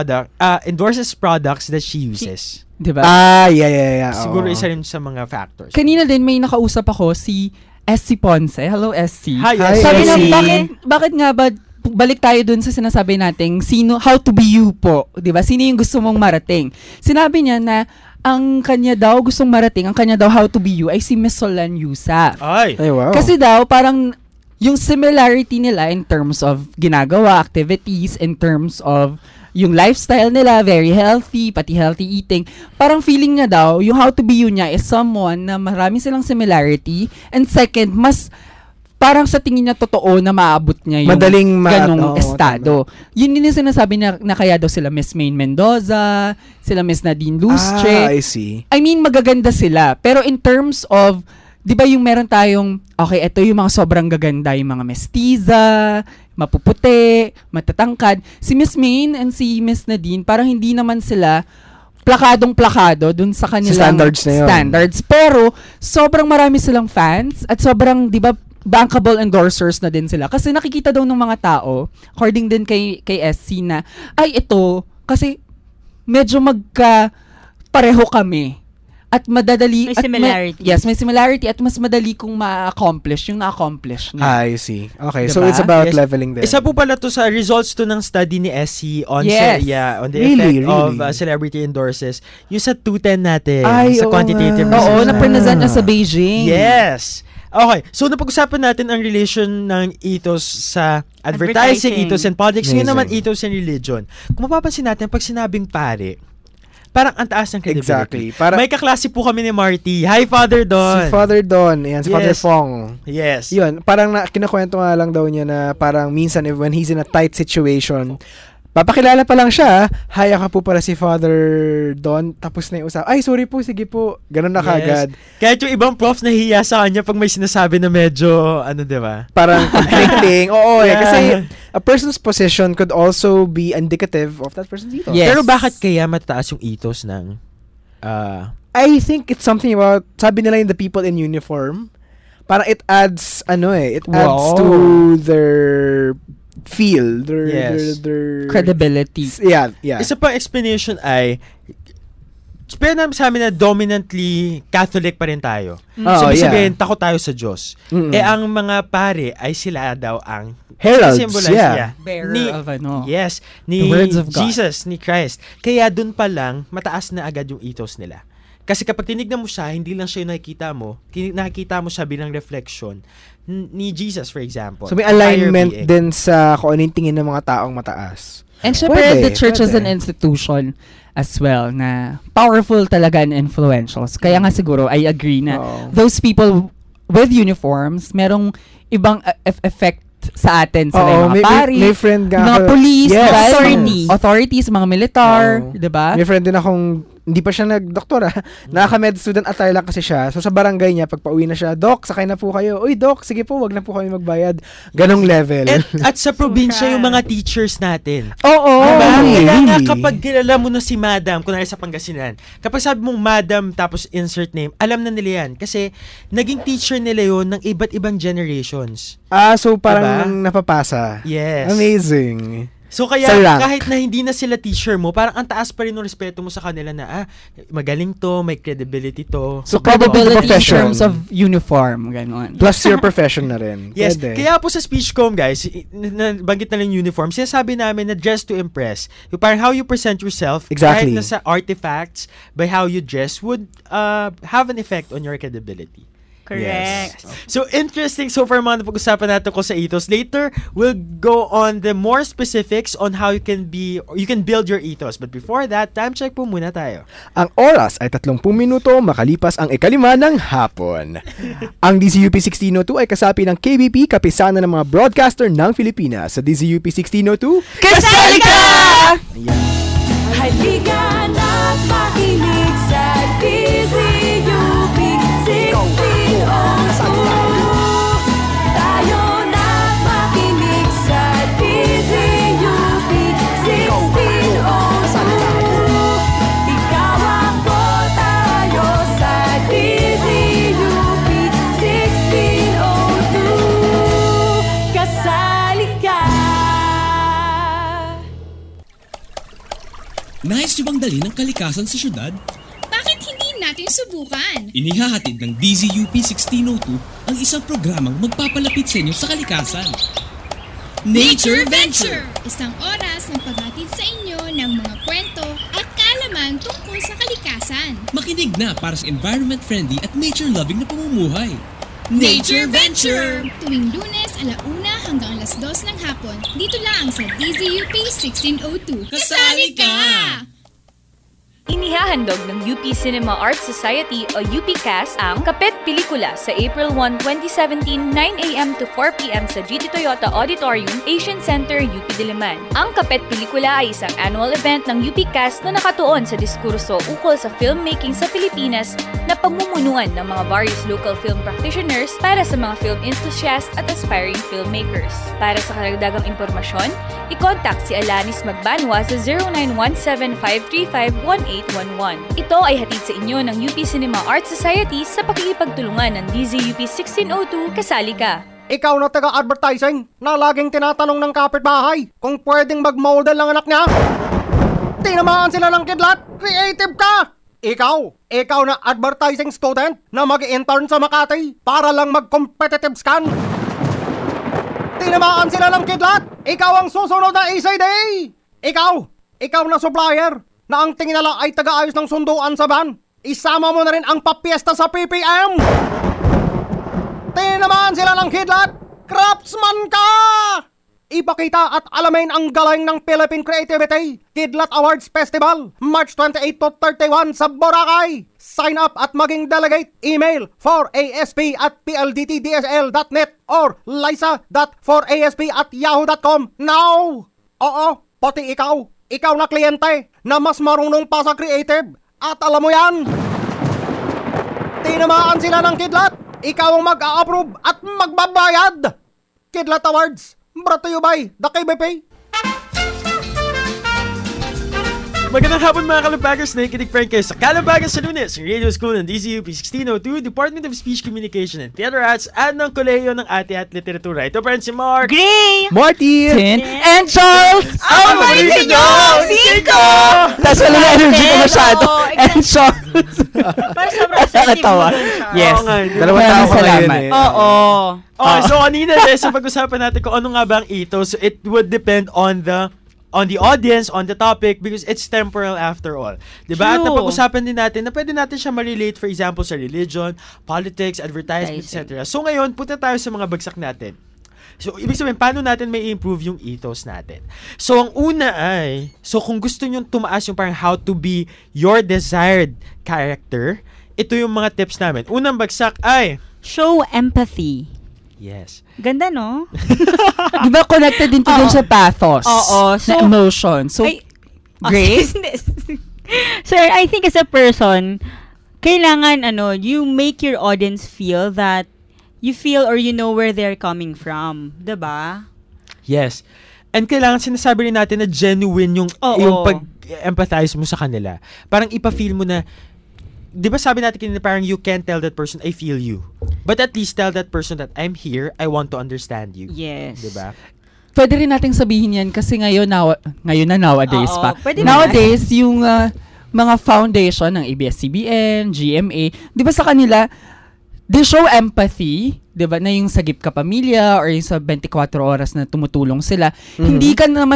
Speaker 3: endorses products that she uses.
Speaker 4: Diba?
Speaker 2: Yeah.
Speaker 3: Siguro
Speaker 2: oo.
Speaker 3: isa rin sa mga factors.
Speaker 4: Kanina din may nakausap ako si SC Ponce. Hello, SC.
Speaker 3: Hi,
Speaker 2: Hi,
Speaker 4: Sabi
Speaker 2: SC.
Speaker 4: na, bakit nga ba, balik tayo dun sa sinasabi nating, how to be you po. Diba? Sino yung gusto mong marating? Sinabi niya na, ang kanya daw gustong marating, ang kanya daw how to be you ay si Miss Solan Yusaf.
Speaker 3: Ay.
Speaker 2: Wow.
Speaker 4: Kasi daw, parang, yung similarity nila in terms of ginagawa, activities, in terms of yung lifestyle nila, very healthy, pati healthy eating. Parang feeling niya daw, yung how to be you niya is someone na marami silang similarity. And second, mas parang sa tingin niya totoo na maabot niya yung
Speaker 2: Madaling
Speaker 4: ganong estado. Yun din yung sinasabi niya na kaya daw sila Miss Maine Mendoza, sila Miss Nadine Lustre.
Speaker 2: I see.
Speaker 4: I mean, magaganda sila. Pero in terms of, di ba yung meron tayong, okay, ito yung mga sobrang gaganda, yung mga mestiza, mapuputi, matatangkad. Si Miss Maine and si Miss Nadine, parang hindi naman sila plakadong-plakado dun sa kanilang
Speaker 2: standards na yun.
Speaker 4: standards. Pero, sobrang marami silang fans at sobrang, di ba, bankable endorsers na din sila. Kasi nakikita daw ng mga tao, according din kay SC na, ay ito, kasi medyo pareho kami. At madadali.
Speaker 1: May similarity.
Speaker 4: May similarity at mas madali kong ma-accomplish yung na-accomplish niya.
Speaker 2: I see. Okay,
Speaker 4: Diba?
Speaker 2: so it's about
Speaker 3: Yes.
Speaker 2: leveling din.
Speaker 3: Isa po pala to sa results to ng study ni SC on
Speaker 4: Yes.
Speaker 3: on the
Speaker 2: Really,
Speaker 3: effect of
Speaker 2: really?
Speaker 3: celebrity endorses. Yung sa 210 natin,
Speaker 2: Ay,
Speaker 3: sa
Speaker 2: oo
Speaker 3: quantitative
Speaker 2: nga.
Speaker 3: research.
Speaker 4: Oo, na-present niya sa Beijing.
Speaker 3: Yes. Okay, so napag-usapan natin ang relation ng ethos sa advertising, ethos and politics. Ngayon naman
Speaker 2: Amazing.
Speaker 3: ethos and religion. Kung mapapansin natin, pag sinabing pare, parang ang taas ng credibility.
Speaker 2: Exactly. Para
Speaker 3: May kaklase po kami ni Marty. Hi, Father Don.
Speaker 2: si Father Don, yan, si
Speaker 3: Yes.
Speaker 2: Father Fong.
Speaker 3: Yes.
Speaker 2: Yun, parang kinakwento nga lang daw niya na parang minsan when he's in a tight situation, papakilala pa lang siya, hi, ako po pala si Father Don, tapos na yung usap. Ay, sorry po, sige po. Ganun na
Speaker 3: Yes.
Speaker 2: kagad.
Speaker 3: Kahit yung ibang profs nahihiya sa kanya pag may sinasabi na medyo, di ba?
Speaker 2: Parang conflicting. Oo,
Speaker 3: Yeah.
Speaker 2: kasi a person's position could also be indicative of that person's ethos.
Speaker 4: Yes.
Speaker 3: Pero bakit kaya matataas yung ethos ng
Speaker 2: I think it's something about, sabi nila yung the people in uniform, parang it adds, it adds
Speaker 4: Wow.
Speaker 2: to their feel,
Speaker 3: Yes.
Speaker 2: their
Speaker 4: Credibility.
Speaker 2: Yeah.
Speaker 3: Isa pang explanation ay pero sa amin na dominantly Catholic pa rin tayo.
Speaker 2: Oh,
Speaker 3: So, ibig
Speaker 2: yeah.
Speaker 3: sabihin, takot tayo sa Diyos.
Speaker 2: Mm-mm.
Speaker 3: Ang mga pare ay sila daw ang
Speaker 2: Heralds,
Speaker 3: symbolize
Speaker 2: yeah.
Speaker 4: Bearer of ano.
Speaker 3: Yes, ni
Speaker 4: The words of God.
Speaker 3: Jesus, ni Christ. Kaya dun pa lang, mataas na agad yung ethos nila. Kasi kapag tinignan mo siya, hindi lang siya yung nakikita mo siya bilang reflection ni Jesus, for example.
Speaker 2: So may alignment
Speaker 3: Higher being.
Speaker 2: din sa kung ano yung tingin ng mga taong mataas.
Speaker 4: And syempre,
Speaker 2: Pwede,
Speaker 4: the church is an
Speaker 2: pwede.
Speaker 4: institution as well na powerful talaga and influential. So, kaya nga siguro, I agree na
Speaker 2: Oo.
Speaker 4: those people with uniforms, merong ibang effect sa atin. Sila yung mga pari,
Speaker 2: may friend nga
Speaker 4: mga
Speaker 2: ako-
Speaker 4: police,
Speaker 2: Yes.
Speaker 4: diba?
Speaker 1: Authority.
Speaker 4: Authorities, mga militar,
Speaker 2: Oo.
Speaker 4: diba?
Speaker 2: May friend din akong, hindi pa siya nag-doktora, naka-med student attire lang kasi siya. So sa barangay niya, pag pauwi na siya, Doc, sakay na po kayo. Uy, Doc, sige po, wag na po kami magbayad. Ganong level.
Speaker 3: At sa probinsya, yung mga teachers natin.
Speaker 4: Oo.
Speaker 3: Diba?
Speaker 2: really,
Speaker 3: Kaya nga
Speaker 2: really.
Speaker 3: kapag kilala mo na si Madam, kunwari sa Pangasinan, kapag sabi mong Madam tapos insert name, alam na nila yan. Kasi naging teacher nila yon ng iba't ibang generations.
Speaker 2: So parang
Speaker 3: Diba?
Speaker 2: napapasa.
Speaker 3: Yes.
Speaker 2: Amazing.
Speaker 3: So kaya
Speaker 2: Sa rank.
Speaker 3: kahit na hindi na sila teacher mo, parang ang taas pa rin ng respeto mo sa kanila na magaling to, may credibility to.
Speaker 2: So
Speaker 4: Probability in
Speaker 2: profession.
Speaker 4: terms of uniform, gano'n.
Speaker 2: Plus your profession na rin.
Speaker 3: Yes,
Speaker 2: Pwede.
Speaker 3: kaya po sa Speechcom guys, banggit na lang uniform, sinasabi namin na dress to impress. Yung parang how you present yourself,
Speaker 2: Exactly.
Speaker 3: kahit na sa artifacts, by how you dress would have an effect on your credibility.
Speaker 1: Correct.
Speaker 3: So, interesting so far mga napag-usapan natin ko sa ethos. Later, we'll go on the more specifics on how you can build your ethos. But before that, time check po muna tayo.
Speaker 2: Ang oras ay 30 minuto makalipas ang 5 ng hapon. Ang DZUP 1602 ay kasapi ng KBP, kapisana ng mga broadcaster ng Pilipinas. Sa DZUP 1602,
Speaker 1: Kasali ka!
Speaker 5: Halika na't makinig sa DZUP 1602. Tayo na't makinig sa DZUP 1602. Ikaw ako, tayo sa DZUP 1602. Kasali ka!
Speaker 8: Nais niyo bang dali ng kalikasan sa syudad?
Speaker 9: Bakit hindi natin subukan?
Speaker 8: Inihahatid ng DZUP 1602 ang isang programang magpapalapit sa inyo sa kalikasan.
Speaker 9: Nature Venture! Isang oras ng paghatid sa inyo ng mga kwento at kaalaman tungkol sa kalikasan.
Speaker 8: Makinig na para sa environment-friendly at nature-loving na pamumuhay.
Speaker 9: Nature Venture! Tuwing Lunes, 1:00 hanggang 2:00 ng hapon, dito lang sa DZUP 1602.
Speaker 8: Kasali ka!
Speaker 10: Inihahandog ng UP Cinema Arts Society o UPCAS ang Kapit Pelikula sa April 1, 2017, 9 a.m. to 4 p.m. sa GT Toyota Auditorium, Asian Center, UP Diliman. Ang Kapit Pelikula ay isang annual event ng UPCAS na nakatuon sa diskurso ukol sa filmmaking sa Pilipinas na pamumunuan ng mga various local film practitioners para sa mga film enthusiasts at aspiring filmmakers. Para sa karagdagang impormasyon, i-contact si Alanis Magbanwa sa 0917-535-1811. Ito ay hatid sa inyo ng UP Cinema Arts Society sa pakikipagtulungan ng DZUP 1602 Kasali Ka.
Speaker 11: Ikaw na taga-advertising na laging tinatanong ng kapitbahay kung pwedeng mag-model ang anak niya. Tinamaan sila ng kidlat. Creative ka! Ikaw na advertising student na mag-intern sa Makati para lang mag-competitive scan. Tinamaan sila ng kidlat. Ikaw ang susunod na ECD. Ikaw na supplier na ang tingin nila ay taga-ayos ng sunduan sa van. Isama mo na rin ang papiesta sa PPM. Tinamaan sila ng kidlat. Craftsman ka! Ipakita at alamin ang galing ng Philippine Creativity Kidlat Awards Festival March 28 to 31 sa Boracay. Sign up at maging delegate. Email for asp@pldtdsl.net or liza.forasp@yahoo.com now. Oo, pati ikaw na kliyente na mas marunong pa sa creative. At alam mo yan, tinamaan sila ng kidlat. Ikaw ang mag-a-approve at magbabayad. Kidlat Awards, brought to you by the KBP.
Speaker 3: Magandang hapon mga Kalambagers, nakikinig pa rin kayo sa Kalambagers sa Lunes, ng Radio School ng DZUP 1602, Department of Speech Communication and Theater Arts at ng Kolehiyo ng Ate at Literatura. Ito pa rin si Mark,
Speaker 1: Gray,
Speaker 2: Marty,
Speaker 4: Tin, and Charles!
Speaker 3: ang mabalitin nyo! Cinco!
Speaker 4: Tapos wala na energy ko masyado. And Charles!
Speaker 1: Para sobrang sensitive mo dun, Charles.
Speaker 4: Yes.
Speaker 3: Oo nga,
Speaker 2: Dalawang tao ko ngayon
Speaker 4: Salamat.
Speaker 2: eh.
Speaker 1: Oo.
Speaker 3: Okay, so kanina sa pag-usapan natin kung ano nga ba ang ethos, so it would depend on the audience, on the topic, because it's temporal after all. Diba? At
Speaker 1: True.
Speaker 3: napag-usapan din natin na pwede natin siya ma-relate, for example, sa religion, politics, advertisement, etc. So ngayon, punta tayo sa mga bagsak natin. So, ibig sabihin, paano natin may improve yung ethos natin? So, ang una ay, so kung gusto nyo tumaas yung parang how to be your desired character, ito yung mga tips namin. Unang bagsak ay,
Speaker 1: Show empathy.
Speaker 3: yes.
Speaker 1: Ganda, no?
Speaker 4: Di ba connected din to dun sa pathos?
Speaker 1: Oo.
Speaker 4: Na emotion. So, great.
Speaker 1: So, I think as a person, kailangan, you make your audience feel that you feel or you know where they're coming from. Diba?
Speaker 3: Yes. And kailangan sinasabi rin natin na genuine yung pag-empathize mo sa kanila. Parang ipa-feel mo na, di ba sabi natin kanina parang you can't tell that person, I feel you. But at least tell that person that I'm here, I want to understand you.
Speaker 1: Yes.
Speaker 3: Di ba?
Speaker 4: Pwede rin nating sabihin yan kasi ngayon na nowadays
Speaker 1: Oo,
Speaker 4: pa.
Speaker 1: pwede
Speaker 4: Nowadays, yung mga foundation ng ABS-CBN, GMA, di ba sa kanila, they show empathy, 'di ba? Na yung sa Sagip Ka Pamilya or yung sa 24 oras na tumutulong sila. Hindi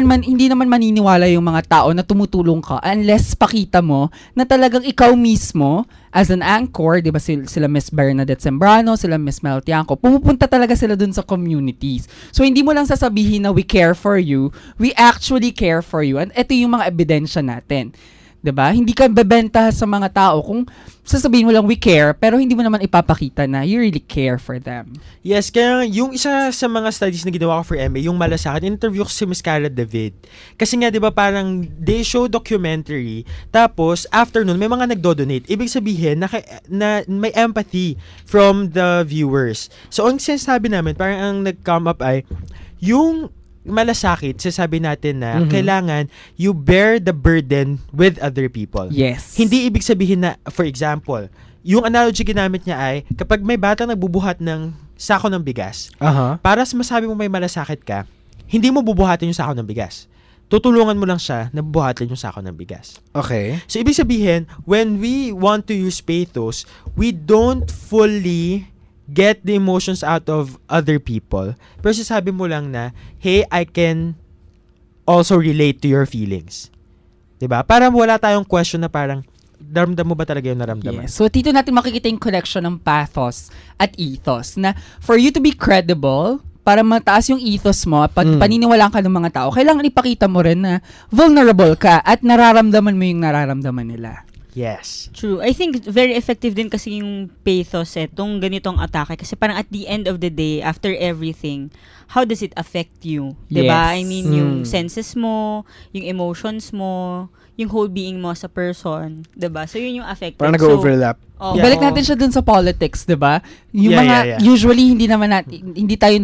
Speaker 4: naman maniniwala yung mga tao na tumutulong ka unless pakita mo na talagang ikaw mismo as an anchor, 'di ba? Sila Miss Bernadette Sembrano, sila Miss Mel Tiangco, pumupunta talaga sila dun sa communities. So hindi mo lang sasabihin na we care for you, we actually care for you. And ito yung mga ebidensya natin. 'Di ba? Hindi ka bebenta sa mga tao kung sasabihin mo lang we care pero hindi mo naman ipapakita na you really care for them.
Speaker 3: Yes, kaya yung isa sa mga studies na ginawa ko for MA, yung Malasakit, interview ko si Miss Cara David. Kasi nga 'di ba parang they show documentary tapos after nun may mga nagdo-donate. Ibig sabihin na may empathy from the viewers. So ang sinasabi namin parang ang nag-come up ay yung Malasakit, sasabi natin na kailangan you bear the burden with other people.
Speaker 4: Yes.
Speaker 3: Hindi ibig sabihin na, for example, yung analogy ginamit niya ay kapag may bata nagbubuhat ng sako ng bigas, para sa masabi mo may malasakit ka, hindi mo bubuhatin yung sako ng bigas. Tutulungan mo lang siya na bubuhatin yung sako ng bigas.
Speaker 2: Okay.
Speaker 3: So, ibig sabihin, when we want to use pathos, we don't fully get the emotions out of other people. Pero sasabi mo lang na, hey, I can also relate to your feelings. 'Di ba? Para wala tayong question na parang, naramdam mo ba talaga yung naramdaman?
Speaker 4: Yes. So, dito natin makikita yung connection ng pathos at ethos na for you to be credible, para mataas yung ethos mo, pag paniniwalaan ka ng mga tao, kailangan ipakita mo rin na vulnerable ka at nararamdaman mo yung nararamdaman nila.
Speaker 3: Yes.
Speaker 1: True. I think very effective din kasi yung pathos tong ganitong atake. Kasi parang at the end of the day, after everything, how does it affect you? Diba? I
Speaker 4: Yes.
Speaker 1: mean, yung senses mo, yung emotions mo, yung whole being mo sa person. Diba? So, yun yung affected.
Speaker 2: Parang nag-overlap.
Speaker 1: So,
Speaker 4: Balik natin siya dun sa politics, 'di ba? Yung
Speaker 3: Yeah.
Speaker 4: usually hindi tayo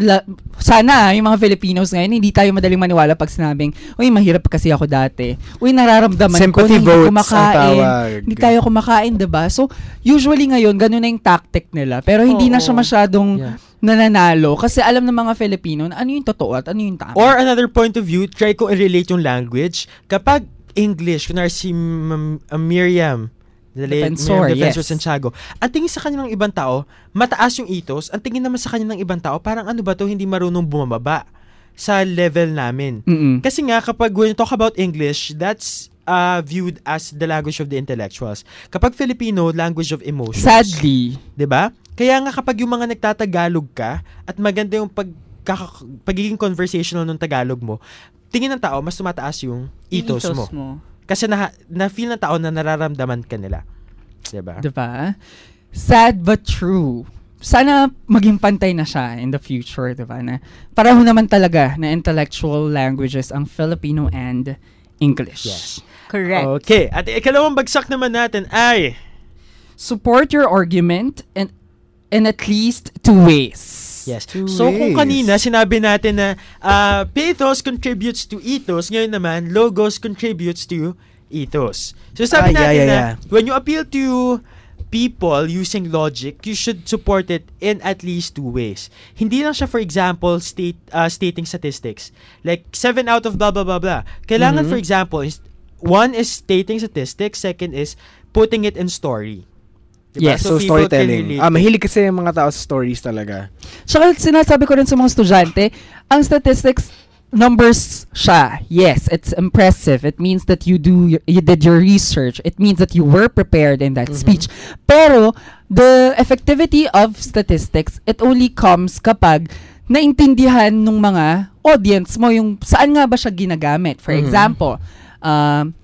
Speaker 4: sana yung mga Filipinos ngayon hindi tayo madaling maniwala pag sinabing, "Uy, mahirap kasi ako dati." Uy, nararamdaman
Speaker 2: Sympathy
Speaker 4: ko na
Speaker 2: votes
Speaker 4: hindi kumakain.
Speaker 2: ang tawag.
Speaker 4: Hindi tayo kumakain, 'di ba? So, usually ngayon ganun na yung tactic nila. Pero hindi na siya masyadong nananalo kasi alam ng mga Filipino na ano yung totoo at ano yung tama.
Speaker 3: Or another point of view, try ko i-relate yung language. Kapag English, kunwari si Miriam,
Speaker 4: Defensor,
Speaker 3: Defensor
Speaker 4: yes.
Speaker 3: Santiago, ang tingin sa kanya ng ibang tao, mataas yung ethos, ang tingin naman sa kanya ng ibang tao, parang ano ba to, hindi marunong bumababa sa level namin. Kasi nga, kapag when you talk about English, that's viewed as the language of the intellectuals. Kapag Filipino, language of emotions.
Speaker 4: Sadly.
Speaker 3: 'Di ba? Kaya nga kapag yung mga nagtatagalog ka, at maganda yung pagiging conversational ng Tagalog mo, tingin ng tao, mas tumataas yung ethos mo. Kasi na-feel ng tao na nararamdaman ka nila. Diba?
Speaker 4: Diba? Sad but true. Sana maging pantay na siya in the future, diba? Na pareho naman talaga na intellectual languages ang Filipino and English.
Speaker 3: Yes.
Speaker 1: Correct.
Speaker 3: Okay. At ikalawang bagsak naman natin ay
Speaker 4: support your argument in at least 2 ways.
Speaker 3: Yes. So, kung kanina sinabi natin na pathos contributes to ethos, ngayon naman, logos contributes to ethos. So sabi natin na
Speaker 2: yeah.
Speaker 3: when you appeal to people using logic, you should support it in at least 2 ways. Hindi lang siya, for example, stating statistics. Like, 7 out of blah, blah, blah, blah. Kailangan, for example, one is stating statistics, second is putting it in story. Diba?
Speaker 2: Yes, so
Speaker 3: people
Speaker 2: storytelling. Mahilig kasi yung mga tao sa stories talaga.
Speaker 4: Tsaka sinasabi ko rin sa mga estudyante, ang statistics, numbers siya. Yes, it's impressive. It means that you did your research. It means that you were prepared in that speech. Pero the effectivity of statistics, it only comes kapag naintindihan ng mga audience mo yung saan nga ba siya ginagamit. For example, 1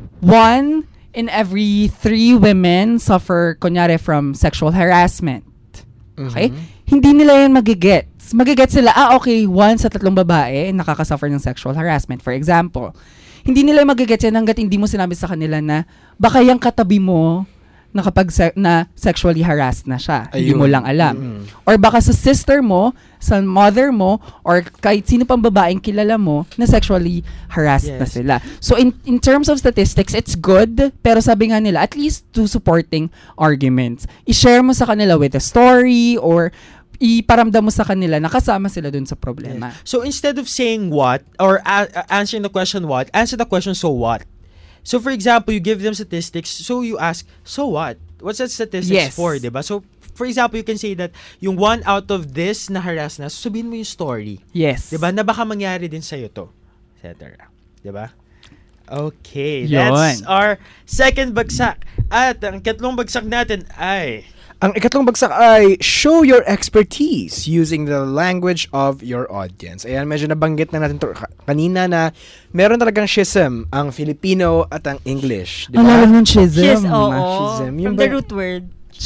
Speaker 4: in every 3 women suffer kunyari from sexual harassment. Okay? Hindi nila yan magigets. Magigets sila, okay, 1 sa 3 babae nakakasuffer ng sexual harassment. For example, hindi nila magigets yan hanggat hindi mo sinabi sa kanila na baka yung katabi mo na kapag na sexually harassed na siya. Hindi mo lang alam. Or baka sa sister mo, sa mother mo, or kahit sino pang babaeng kilala mo na sexually harassed na sila. So in terms of statistics, it's good, pero sabi nga nila, at least 2 supporting arguments. I-share mo sa kanila with a story or iparamdam mo sa kanila na kasama sila dun sa problema.
Speaker 3: So instead of saying what or answering the question what, answer the question so what. So for example, you give them statistics, so you ask, so what? What's that statistics for, diba? So for example, you can say that yung 1 out of this na harass na, so sabihin mo yung story.
Speaker 4: Yes.
Speaker 3: Diba? Na baka mangyari din sa'yo to. Etc. Diba? Okay.
Speaker 4: Yun.
Speaker 3: That's our second bagsak. At ang katlong bagsak natin ay...
Speaker 2: Ang ikatlong bagsak ay show your expertise using the language of your audience. Ayan, medyo nabanggit na natin to kanina na meron talagang schism ang Filipino at ang English. Diba?
Speaker 4: Ang lalang ng schism.
Speaker 2: Schism.
Speaker 1: From the root word.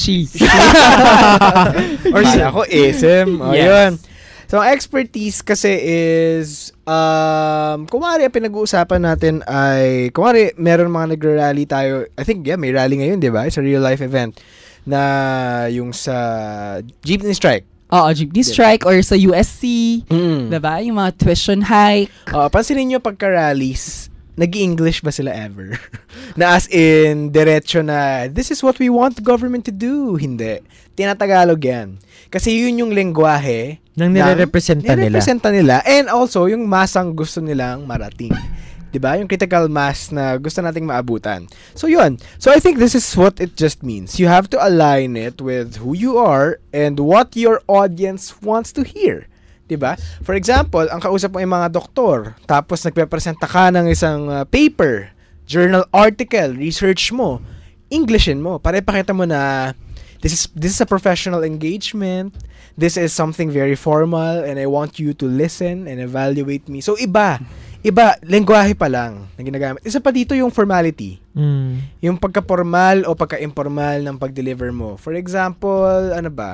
Speaker 2: Or ako, ism. Yun. So, ang expertise kasi is, kumari, ang pinag-uusapan natin ay, kumari, meron mga nag-rally tayo. I think, may rally ngayon, di ba? It's a real-life event na yung sa jeepney strike.
Speaker 4: Oo, jeepney strike or sa USC, diba? Yung mga tuition hike.
Speaker 2: Pansinin nyo pagka-rallies, nag-English ba sila ever? Na as in, diretso na, this is what we want the government to do. Hindi. Tinatagalog yan. Kasi yun yung lengguwahe
Speaker 3: nang nire-representa
Speaker 2: nila. And also, yung masang gusto nilang marating. Diba? Yung critical mass na gusto nating maabutan. So, yun. So, I think this is what it just means. You have to align it with who you are and what your audience wants to hear. Diba? For example, ang kausap mo ay mga doktor, tapos nagpe-presenta ka ng isang paper, journal article, research mo, Englishin mo, para ipakita mo na this is a professional engagement, this is something very formal, and I want you to listen and evaluate me. So, iba, lengguwahe pa lang na ginagamit. Isa pa dito yung formality. Yung pagka-formal o pagka-informal ng pag-deliver mo. For example,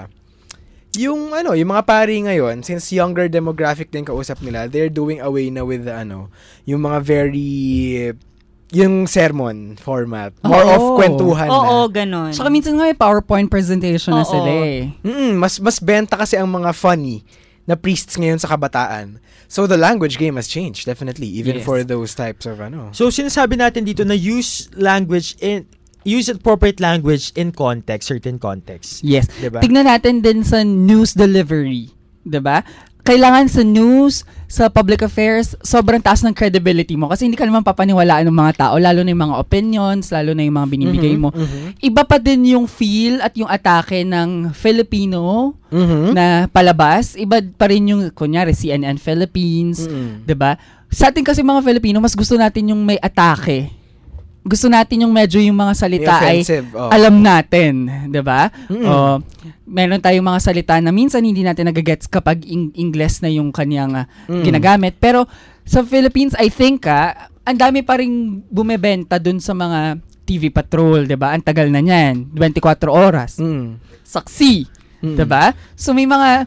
Speaker 2: yung mga pari ngayon, since younger demographic din kausap nila, they're doing away na with yung mga yung sermon format. More of kwentuhan na.
Speaker 1: Oo, ganon.
Speaker 4: Saka minsan nga may PowerPoint presentation na sila eh.
Speaker 2: Mas benta kasi ang mga funny na priests ngayon sa kabataan. So the language game has changed, definitely, even for those types of
Speaker 3: So sinasabi natin dito na use appropriate language in certain context.
Speaker 4: Yes.
Speaker 3: Diba?
Speaker 4: Tignan natin din sa news delivery, 'di ba? Kailangan sa news, sa public affairs, sobrang taas ng credibility mo kasi hindi ka naman papaniwalaan ng mga tao, lalo na yung mga opinions, lalo na yung mga binibigay mo. Iba pa din yung feel at yung atake ng Filipino na palabas. Iba pa rin yung, kunyari, CNN Philippines, 'di ba? Sa atin kasi mga Filipino, mas gusto natin yung may atake. Gusto natin yung medyo yung mga salita ay alam natin, 'di ba? Meron tayong mga salita na minsan hindi natin nagagets kapag English na yung kanyang ginagamit. Pero sa Philippines, I think ang dami pa ring bumebenta dun sa mga TV Patrol, 'di ba? Ang tagal na niyan, 24 oras. Saksi, 'di ba? So may mga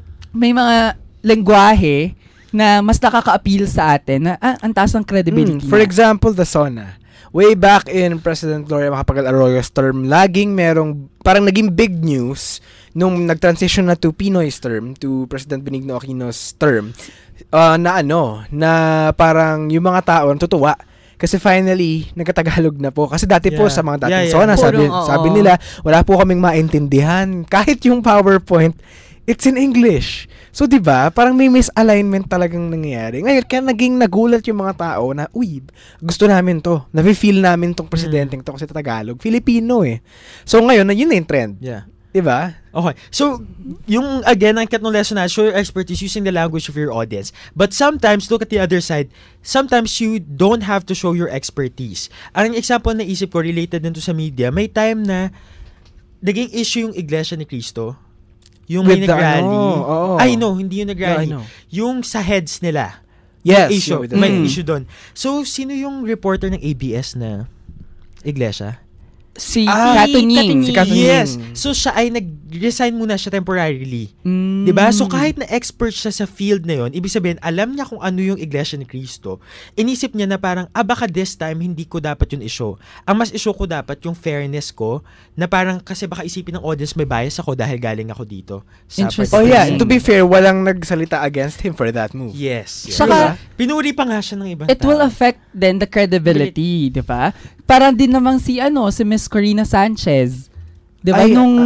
Speaker 4: lengguwahe na mas nakaka-appeal sa atin na ang taas ng credibility.
Speaker 2: For example, the SONA. Way back in President Gloria Macapagal Arroyo's term, laging parang naging big news nung nag-transition na to Pinoy's term, to President Benigno Aquino's term, na parang yung mga tao natutuwa. Kasi finally, nagkatagalog na po. Kasi dati po sa mga dating
Speaker 3: Yeah.
Speaker 2: SONA, sabi nila, wala po kaming maintindihan. Kahit yung PowerPoint, it's in English. So, di ba? Parang may misalignment talagang nangyayari. Ngayon, kaya naging nagulat yung mga tao na, uy, gusto namin to. Nafe-feel namin tong presidenteng to kasi Tagalog. Filipino eh. So, ngayon, yun na yung trend.
Speaker 3: Yeah.
Speaker 2: Di ba?
Speaker 3: Okay. So, yung, again, ang katong lesson na, show your expertise using the language of your audience. But sometimes, look at the other side, sometimes you don't have to show your expertise. Ang example na isip ko, related din to sa media, may time na naging issue yung Iglesia ni Cristo. Yung may nag-rally. Ay, no, hindi yung nag-rally.
Speaker 2: No,
Speaker 3: yung sa heads nila.
Speaker 2: Yes.
Speaker 3: May issue doon. So, sino yung reporter ng ABS na Iglesia?
Speaker 4: Si Katunying.
Speaker 3: Yes. So, siya ay nag-resign muna siya temporarily. Diba? So, kahit na expert siya sa field na yon, ibig sabihin, alam niya kung ano yung Iglesia ni Cristo. Inisip niya na parang, baka this time, hindi ko dapat yun i-show. Ang mas i-show ko dapat yung fairness ko, na parang, kasi baka isipin ng audience, may bias ako dahil galing ako dito.
Speaker 4: Interesting.
Speaker 2: Oh yeah, to be fair, walang nagsalita against him for that move.
Speaker 3: Yes.
Speaker 4: Saka,
Speaker 3: pinuri pa nga siya ng ibang
Speaker 4: it
Speaker 3: tao.
Speaker 4: will affect then the credibility, di ba? Parang din namang si Miss Corina Sanchez. Di ba?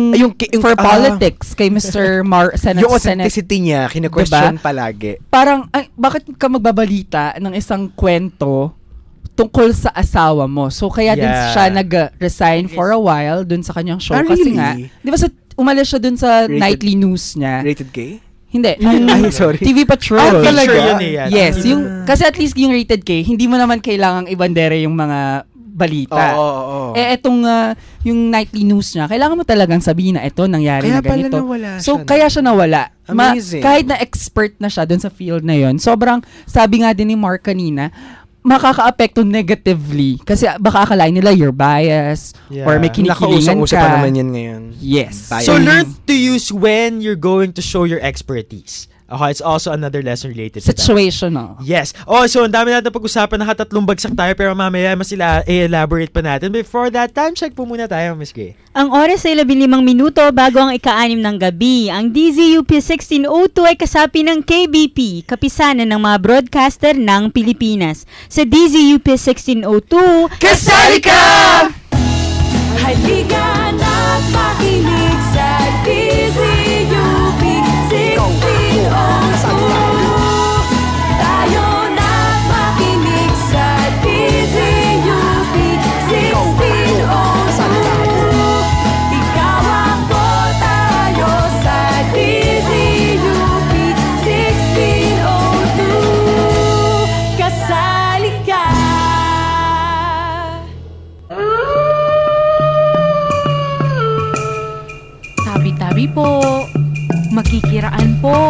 Speaker 4: For politics, kay Mr. Senate.
Speaker 2: Yung authenticity niya, kine-question palagi.
Speaker 4: Parang, bakit ka magbabalita ng isang kwento tungkol sa asawa mo? So, kaya din siya nag-resign for a while dun sa kanyang show. Kasi nga, di ba umalis siya dun sa nightly news niya.
Speaker 2: Rated K?
Speaker 4: Hindi.
Speaker 2: Sorry.
Speaker 4: TV Patrol.
Speaker 2: Talaga?
Speaker 4: Yes. Kasi at least yung Rated K, hindi mo naman kailangang ibandere yung mga balita. Etong yung nightly news niya, kailangan mo talagang sabihin na ito nangyari
Speaker 2: kaya
Speaker 4: na ganito.
Speaker 2: So,
Speaker 4: kaya siya nawala.
Speaker 2: Amazing.
Speaker 4: Kahit na expert na siya dun sa field na yon, sobrang, sabi nga din ni Mark kanina, makaka-apekto negatively. Kasi baka akalain nila you're biased or may kinikilingan ka.
Speaker 2: Pa naman yan ngayon.
Speaker 4: Yes.
Speaker 3: So, learn to use when you're going to show your expertise. Okay, it's also another lesson related to that.
Speaker 4: Situational.
Speaker 3: Yes. So ang dami natin pag-usapan, nakatatlong bagsak tayo, pero mamaya mas i-elaborate pa natin. Before that, time check po muna tayo, Ms. Gay.
Speaker 1: Ang oras ay 15 minuto bago ang ika-6 ng gabi. Ang DZUP 1602 ay kasapi ng KBP, kapisanan ng mga broadcaster ng Pilipinas. Sa DZUP 1602,
Speaker 12: kasali ka! Halika na't makinig sa DZUP 1602. Tayo na't makinig sa DZUP 1602. Ikaw ako, tayo sa DZUP 1602. Kasali ka!
Speaker 13: Tabi-tabi po. Makikiraan po.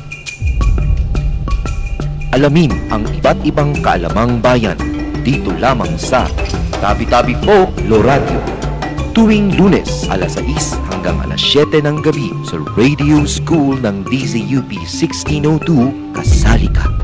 Speaker 14: Alamin ang iba't ibang kaalamang bayan dito lamang sa Tabi-Tabi Po Lo Radio. Tuwing Lunes, alas 6 hanggang alas 7 ng gabi sa Radio School ng DZUP 1602, kasali ka.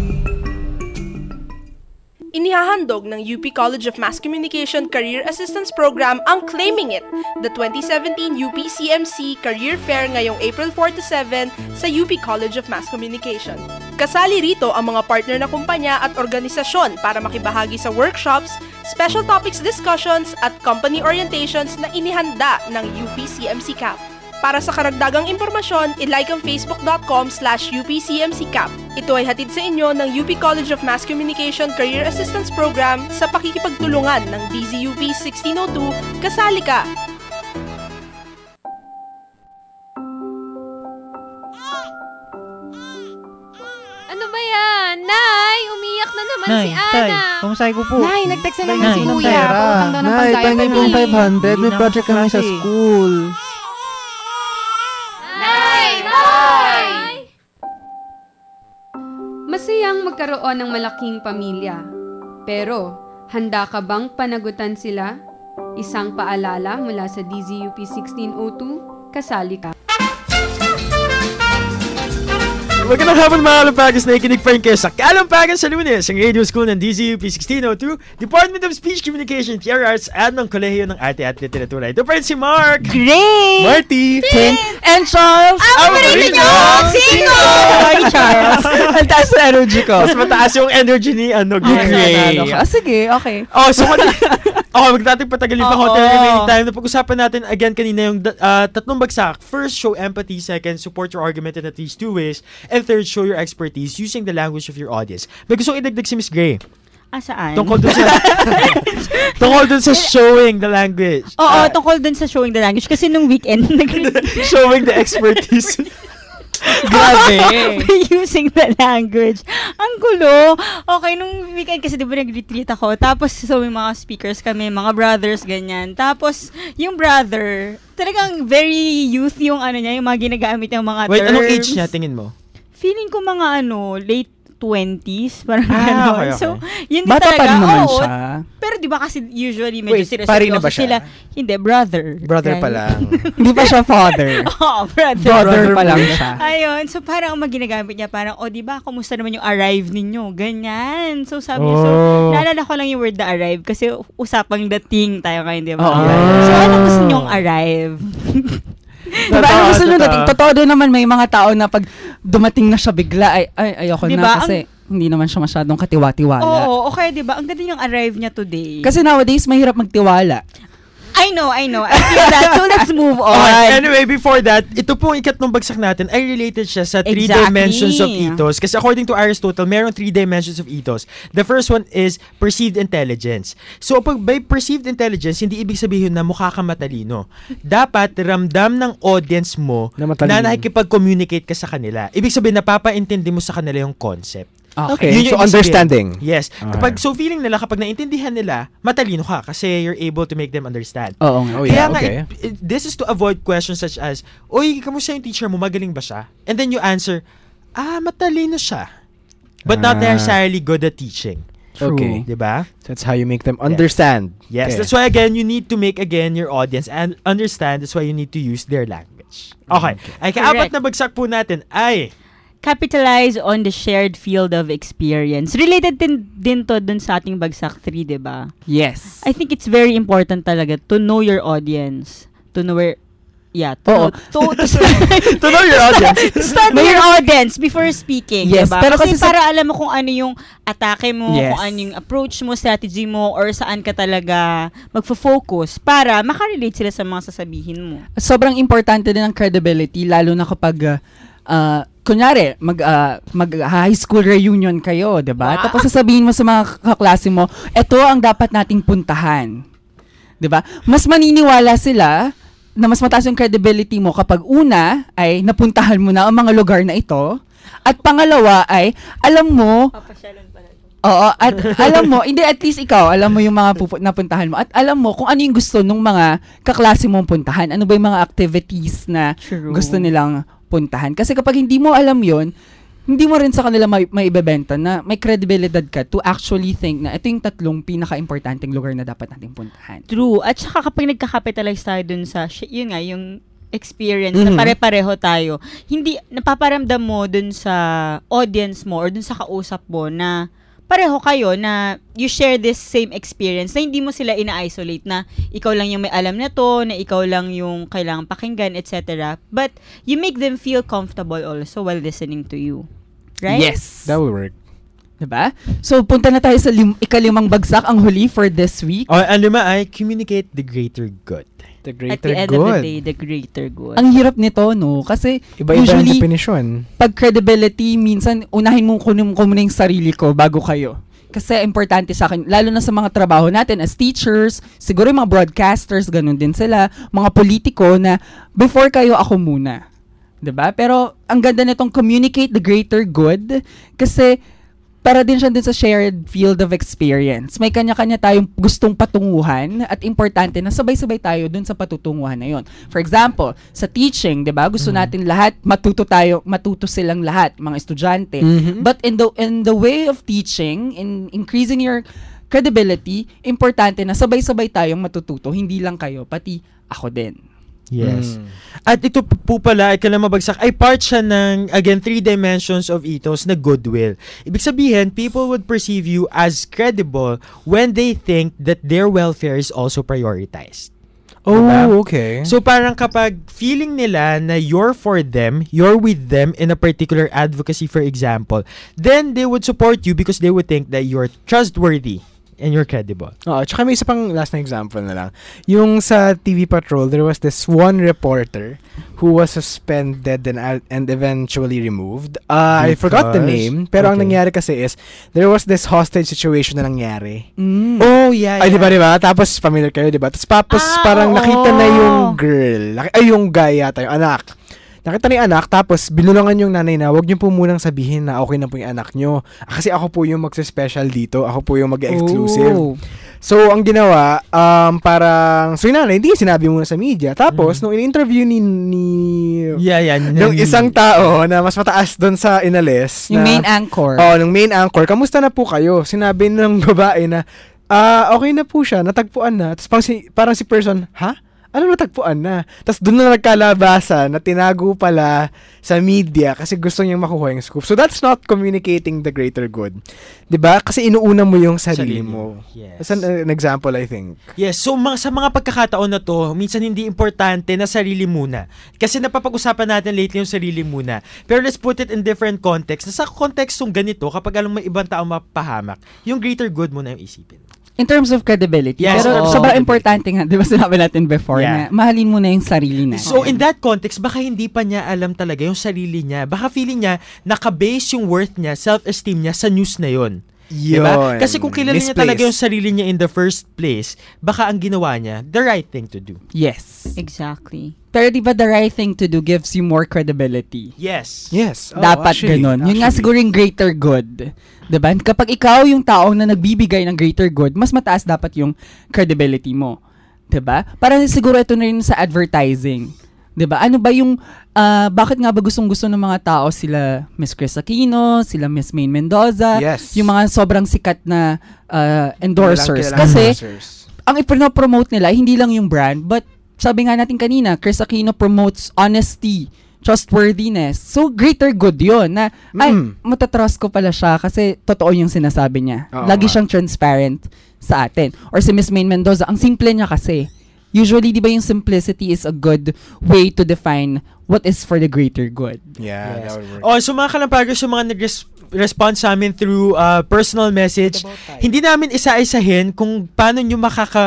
Speaker 15: Inihahandog ng UP College of Mass Communication Career Assistance Program ang Claiming It, the 2017 UP CMC Career Fair ngayong April 4 to 7 sa UP College of Mass Communication. Kasali rito ang mga partner na kumpanya at organisasyon para makibahagi sa workshops, special topics discussions at company orientations na inihanda ng UP CMC CAP. Para sa karagdagang impormasyon, i-like ang facebook.com/UPCMCCap. Ito ay hatid sa inyo ng UP College of Mass Communication Career Assistance Program sa pakikipagtulungan ng DZUP 1602, kasali ka!
Speaker 16: Ano ba yan? Nay, umiyak na naman si Ana.
Speaker 17: Tay, pamasahe ko po.
Speaker 16: Nay, nag-text na naman si
Speaker 17: Nay,
Speaker 16: Kuya. Pautang daw ng
Speaker 17: Nay,
Speaker 16: pasahe.
Speaker 17: pangay po 500. May project kami sa school.
Speaker 18: Masayang magkaroon ng malaking pamilya. Pero, handa ka bang panagutan sila? Isang paalala mula sa DZUP 1602, kasali ka.
Speaker 3: Magandang hapon mga Kalampagas na ikinig pa rin kayo sa Kalampagan sa Lunes, ang radio school ng DZUP 1602, Department of Speech Communication, PR Arts, at ng Kolehiyo ng Arte at Literatura. Ito pa rin si Mark,
Speaker 1: Gray,
Speaker 3: Marty,
Speaker 4: Tin, and Charles.
Speaker 1: Ang marinig nyo, single!
Speaker 4: Hi, Charles. Ang taas na energy ko.
Speaker 3: Mas mataas yung energy ni Gray.
Speaker 4: Sige, okay.
Speaker 3: Oh, so magdating patagalin pa konti ng remaining time. Napag-usapan natin again kanina yung tatlong bagsak. First, show empathy. Second, support your argument in at least 2 ways. And third, show your expertise using the language of your audience. May gusto kong idagdag si Miss Gray.
Speaker 1: Saan?
Speaker 3: Tungkol dun sa showing the language.
Speaker 1: Oo, tungkol dun sa showing the language. Kasi nung weekend,
Speaker 3: showing the expertise.
Speaker 1: Grabe. Using the language. Ang gulo. Okay, nung weekend kasi diba nag-retreat ako. Tapos so may mga speakers kami, mga brothers, ganyan. Tapos yung brother, talagang very youth yung niya, yung mga ginagamit ng mga terms.
Speaker 3: Wait, anong age niya tingin mo?
Speaker 1: Feeling ko mga late 20s, parang gano'n.
Speaker 3: Okay.
Speaker 1: So, yun din
Speaker 4: bata
Speaker 1: talaga.
Speaker 4: pa rin naman
Speaker 1: Oo,
Speaker 4: siya.
Speaker 1: Pero di ba kasi usually medyo
Speaker 2: pari na ba siya?
Speaker 1: sila. Hindi, brother.
Speaker 2: Brother pa lang.
Speaker 4: Hindi pa siya father.
Speaker 1: Oo, brother.
Speaker 4: Brother pa lang siya.
Speaker 1: Ayun, so parang ang maginagamit niya, parang, di ba, kumusta naman yung arrive ninyo? Ganyan. So sabi niya, so, naalala ko lang yung word na arrive kasi usapang dating tayo ngayon, di ba? So, ano gusto niyong arrive?
Speaker 4: Diba, ano gusto nyo dating? Totoo din naman may mga tao na pag dumating na siya bigla, ayoko
Speaker 1: diba?
Speaker 4: na kasi hindi naman siya masyadong katiwa-tiwala.
Speaker 1: Oo, okay, diba? Ang ganda yung arrive niya today.
Speaker 4: Kasi nowadays, mahirap magtiwala.
Speaker 1: I know. I feel that. So, let's move on.
Speaker 3: Anyway, before that, ito pong ikatlong bagsak natin ay related siya sa 3 dimensions of ethos. Kasi according to Aristotle, meron 3 dimensions of ethos. The first one is perceived intelligence. So, by perceived intelligence, hindi ibig sabihin na mukha ka matalino. Dapat ramdam ng audience mo na nakikipag-communicate ka sa kanila. Ibig sabihin, napapaintindi mo sa kanila yung concept.
Speaker 2: Okay. So, understanding.
Speaker 3: Yes. So, feeling nila, kapag naintindihan nila, matalino ka kasi you're able to make them understand.
Speaker 4: Oo.
Speaker 3: Kaya nga, this is to avoid questions such as, Uy, kamusta yung teacher mo? Magaling ba siya? And then you answer, matalino siya. But not necessarily good at teaching.
Speaker 2: True. Okay.
Speaker 3: Diba?
Speaker 2: That's how you make them understand.
Speaker 3: Yes. That's why, again, you need to make, your audience and understand. That's why you need to use their language. Okay. Ay, kaapat na bagsak po natin ay
Speaker 1: capitalize on the shared field of experience. Related din to dun sa ating bagsak 3, diba?
Speaker 4: Yes.
Speaker 1: I think it's very important talaga to know your audience. To know where... Yeah. To
Speaker 3: know your audience.
Speaker 1: Study your audience before speaking.
Speaker 4: Yes.
Speaker 1: Diba?
Speaker 4: Pero
Speaker 1: kasi para alam mo kung ano yung atake mo,
Speaker 4: yes,
Speaker 1: kung ano yung approach mo, strategy mo, or saan ka talaga magfo-focus para makarelate sila sa mga sasabihin mo.
Speaker 4: Sobrang importante din ang credibility, lalo na kapag... kunyari, mag-high school reunion kayo, diba? Tapos sasabihin mo sa mga kaklase mo, ito ang dapat nating puntahan. Diba? Mas maniniwala sila na mas mataas yung credibility mo kapag una ay napuntahan mo na ang mga lugar na ito, at pangalawa ay, alam mo, at alam mo, hindi, at least ikaw, alam mo yung mga napuntahan mo, at alam mo kung ano yung gusto ng mga kaklase mong puntahan, ano ba yung mga activities na gusto nilang puntahan. Kasi kapag hindi mo alam yon, hindi mo rin sa kanila maibebenta na may credibility ka to actually think na ito yung 3 pinaka-importanting lugar na dapat nating puntahan.
Speaker 1: True. At saka kapag nagka-capitalize tayo dun sa, yun nga, yung experience na pare-pareho tayo, hindi, napaparamdam mo dun sa audience mo or dun sa kausap mo na pareho kayo na you share this same experience na hindi mo sila ina-isolate na ikaw lang yung may alam na to, na ikaw lang yung kailangang pakinggan, etc. But you make them feel comfortable also while listening to you. Right?
Speaker 4: Yes.
Speaker 2: That will work.
Speaker 4: Diba? So, punta na tayo sa ikalimang bagsak, ang huli for this week.
Speaker 3: Ang lima ay communicate the greater good.
Speaker 2: The greater
Speaker 1: At the end
Speaker 2: good.
Speaker 1: of the day, the greater good.
Speaker 4: Ang hirap nito, no? Kasi
Speaker 2: iba-iba
Speaker 4: usually,
Speaker 2: ang definition.
Speaker 4: Pag credibility, minsan, unahin mong kunin ko muna yung sarili ko bago kayo. Kasi importante sa akin, lalo na sa mga trabaho natin as teachers, siguro yung mga broadcasters, ganun din sila, mga politiko na before kayo, ako muna. Diba? Pero ang ganda nitong communicate the greater good kasi para din siya din sa shared field of experience. May kanya-kanya tayong gustong patunguhan at importante na sabay-sabay tayo dun sa patutunguhan na yun. For example, sa teaching, 'di ba? Gusto natin lahat matuto silang lahat, mga estudyante. But in the way of teaching, in increasing your credibility, importante na sabay-sabay tayong matututo, hindi lang kayo, pati ako din.
Speaker 3: Yes. At ito po pala, ay kailang mabagsak, ay part siya ng, again, 3 dimensions of ethos na goodwill. Ibig sabihin, people would perceive you as credible when they think that their welfare is also prioritized.
Speaker 2: Oh,
Speaker 3: diba?
Speaker 2: okay.
Speaker 3: So parang kapag feeling nila na you're for them, you're with them in a particular advocacy, for example, then they would support you because they would think that you're trustworthy and you're credible.
Speaker 2: Tsaka may isa pang last na example na lang. Yung sa TV Patrol, there was this one reporter who was suspended and eventually removed. I forgot the name, pero ang nangyari kasi is, there was this hostage situation na nangyari.
Speaker 3: Oh, yeah.
Speaker 2: Ay, diba? Tapos, familiar kayo, diba? Tapos parang nakita na yung girl, yung guy yata, yung anak. Nakita ni anak, tapos binulungan yung nanay na, wag niyo po munang sabihin na okay na po yung anak niyo. Kasi ako po yung magsa-special dito. Ako po yung mag-exclusive. So, ang ginawa, parang, so yung nanay, hindi sinabi muna sa media. Tapos, nung in-interview nung isang tao na mas mataas doon sa inalis.
Speaker 4: Yung main anchor.
Speaker 2: Nung main anchor, kamusta na po kayo? Sinabi ng babae na, okay na po siya, natagpuan na. Tapos parang si person, ha? Ano natagpuan na? Tapos doon na nagkalabasan na tinago pala sa media kasi gusto niyang makuha yung scoop. So that's not communicating the greater good. 'Di ba? Kasi inuuna mo yung sarili mo.
Speaker 3: Yes.
Speaker 2: That's an example, I think.
Speaker 3: Yes, so sa mga pagkakataon na to, minsan hindi importante na sarili muna. Kasi napapag-usapan natin lately yung sarili muna. Pero let's put it in different context. Sa kontekstong ganito, kapag alam may ibang tao mapahamak, yung greater good muna yung isipin.
Speaker 4: In terms of credibility.
Speaker 3: Yes,
Speaker 4: pero sobrang importante nga, di ba sinabi natin before, na mahalin mo na yung sarili na.
Speaker 3: So in that context, baka hindi pa niya alam talaga yung sarili niya. Baka feeling niya, nakabase yung worth niya, self-esteem niya sa news na yun. Diba? Kasi kung kilala niya talaga yung sarili niya in the first place, baka ang ginawa niya, the right thing to do.
Speaker 4: Yes.
Speaker 1: Exactly.
Speaker 4: Pero di ba the right thing to do gives you more credibility?
Speaker 3: Yes.
Speaker 2: Yes.
Speaker 4: Dapat ganun. Yun nga siguro yung greater good. Diba? Kapag ikaw yung taong na nagbibigay ng greater good, mas mataas dapat yung credibility mo. Diba? Parang siguro ito na rin sa advertising. Diba? Ano ba yung, bakit nga ba gustong-gusto ng mga tao sila Miss Chris Aquino, sila Miss Maine Mendoza, yung mga sobrang sikat na endorsers. Kasi, ang ipinopromote nila, hindi lang yung brand, but sabi nga natin kanina, Chris Aquino promotes honesty, trustworthiness. So, greater good yun. Na, matatrust ko pala siya kasi totoo yung sinasabi niya. Lagi siyang transparent sa atin. Or si Miss Maine Mendoza, ang simple niya kasi. Usually, di ba yung simplicity is a good way to define what is for the greater good.
Speaker 2: Yeah, that would work.
Speaker 3: So mga kalampagos, yung mga nag-respond sa amin through personal message, hindi namin isa-isahin kung paano nyo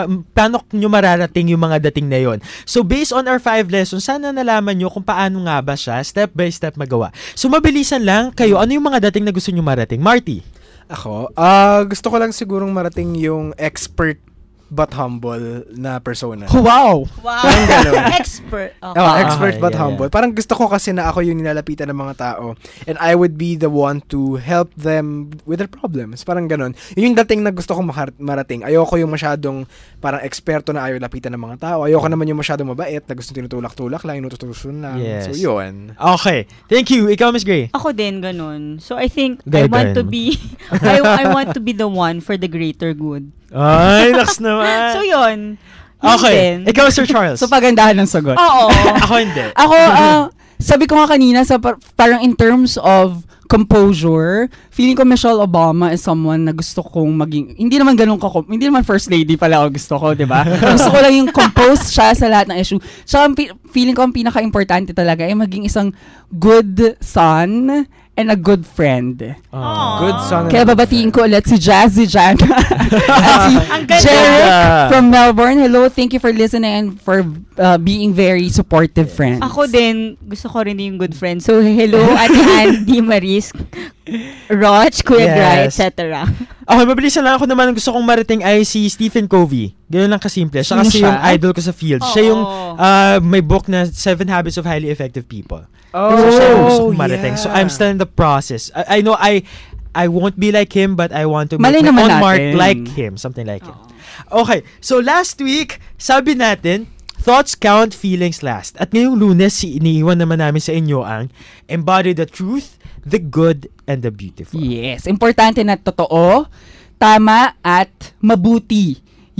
Speaker 3: mararating yung mga dating na yon. So based on our 5 lessons, sana nalaman nyo kung paano nga ba siya, step by step magawa. So mabilisan lang kayo, ano yung mga dating na gusto nyo marating? Marty?
Speaker 2: Ako? Gusto ko lang sigurong marating yung expert but humble na persona.
Speaker 4: Wow!
Speaker 2: Parang gano'n.
Speaker 1: Expert.
Speaker 2: Expert but humble. Parang gusto ko kasi na ako yung nilalapitan ng mga tao and I would be the one to help them with their problems. Parang gano'n. Yun yung dating na gusto kong marating. Ayoko yung masyadong parang eksperto na ayaw lapitan ng mga tao. Ayoko naman yung masyadong mabait na gusto tinutulak-tulak lang, inututusun lang.
Speaker 3: Yes.
Speaker 2: So, yun.
Speaker 3: Okay. Thank you. Ikaw, Miss Gray?
Speaker 1: Ako din, ganun. So, I think I want to be I want to be the one for the greater good.
Speaker 3: Ay, naks naman.
Speaker 1: So, yun.
Speaker 3: Okay. Ikaw, Sir Charles.
Speaker 4: So, pagandahan ng sagot.
Speaker 1: Oo.
Speaker 3: Ako hindi.
Speaker 4: Ako, sabi ko nga kanina, parang in terms of composure, feeling ko Michelle Obama is someone na gusto kong maging, hindi naman first lady pala ako gusto ko, di ba? Gusto ko lang yung compose siya sa lahat ng issue. Siya, feeling ko ang pinaka-importante talaga ay maging isang good son and a good friend.
Speaker 2: Good son.
Speaker 4: Kaya babatiin ko ulit si Jazzy Jana at si Jeric from Melbourne. Hello, thank you for listening and for being very supportive friends.
Speaker 1: Ako din, gusto ko rin yung good friend. So, hello, Ate Andy, Maris, Roch, Kuya Gray, etc.
Speaker 3: Okay, mabilisan lang ako naman. Gusto kong marating ay si Stephen Covey. Ganun lang kasimple. Siya kasi yung idol ko sa field. Siya yung may book na 7 Habits of Highly Effective People. So siya yung gusto kong marating. So I'm still in the process. I know I won't be like him, but I want to make my own mark like him. Something like him. Okay, so last week, sabi natin, thoughts count, feelings last. At ngayong Lunes, iniiwan naman namin sa inyo ang embody the truth, the good, and the beautiful.
Speaker 4: Yes, importante na totoo, tama, at mabuti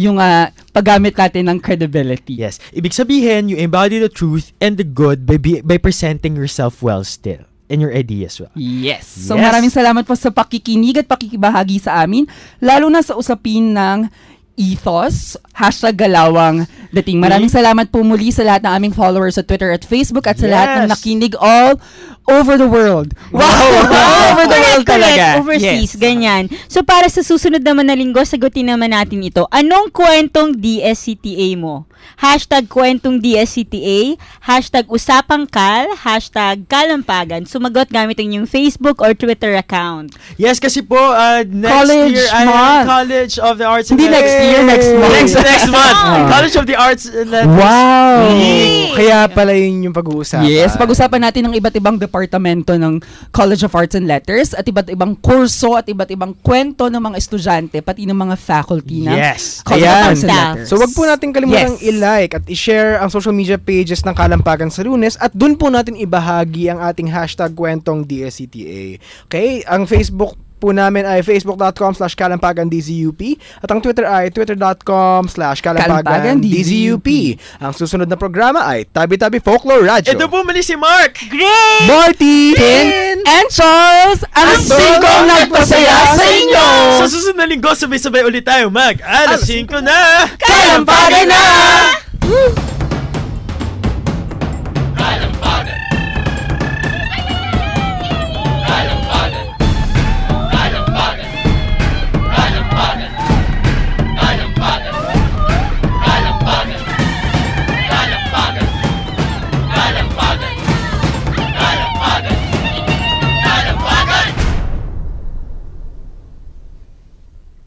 Speaker 4: yung paggamit natin ng credibility.
Speaker 3: Yes. Ibig sabihin, you embody the truth and the good by presenting yourself well still. And your ID as well.
Speaker 4: Yes. So maraming salamat po sa pakikinig at pakikibahagi sa amin, lalo na sa usapin ng ethos, #galawang dating. Maraming salamat po muli sa lahat ng aming followers sa Twitter at Facebook at sa lahat ng nakinig all over the world. Wow! Over the world talaga.
Speaker 1: Overseas, ganyan. So para sa susunod naman na linggo, sagutin naman natin ito. Anong kwentong DSCTA mo? #kwentong DSCTA, #usapangkal, #kalampagan. Sumagot gamit ang inyong Facebook or Twitter account.
Speaker 3: Yes, kasi po, next
Speaker 4: College
Speaker 3: year,
Speaker 4: month.
Speaker 3: College of the Arts and
Speaker 4: Hindi next year, next month.
Speaker 3: Next month. College of the Arts and Letters.
Speaker 4: Wow!
Speaker 2: Kaya pala yun yung pag-uusapan.
Speaker 4: Yes, pag-usapan natin ng iba't ibang departamento ng College of Arts and Letters at iba't ibang kurso at iba't ibang kwento ng mga estudyante pati ng mga faculty ng College of Arts and Letters.
Speaker 2: So wag po natin kalimutang i-like at i-share ang social media pages ng Kalampagan sa Lunes at dun po natin ibahagi ang ating #kwentong DSCTA. Okay? Ang Facebook po namin ay facebook.com/kalampagan_DZUP at ang Twitter ay twitter.com/kalampagan_DZUP. Ang susunod na programa ay Tabi-Tabi Folklore Radio.
Speaker 3: Ito po muli si Mark.
Speaker 1: Great!
Speaker 2: Marty!
Speaker 4: And Charles! Ang 5 nagpasaya sa inyo!
Speaker 3: Sa susunod na linggo, sabay-sabay ulit tayo mag alas 5 na!
Speaker 4: Kalampagan na!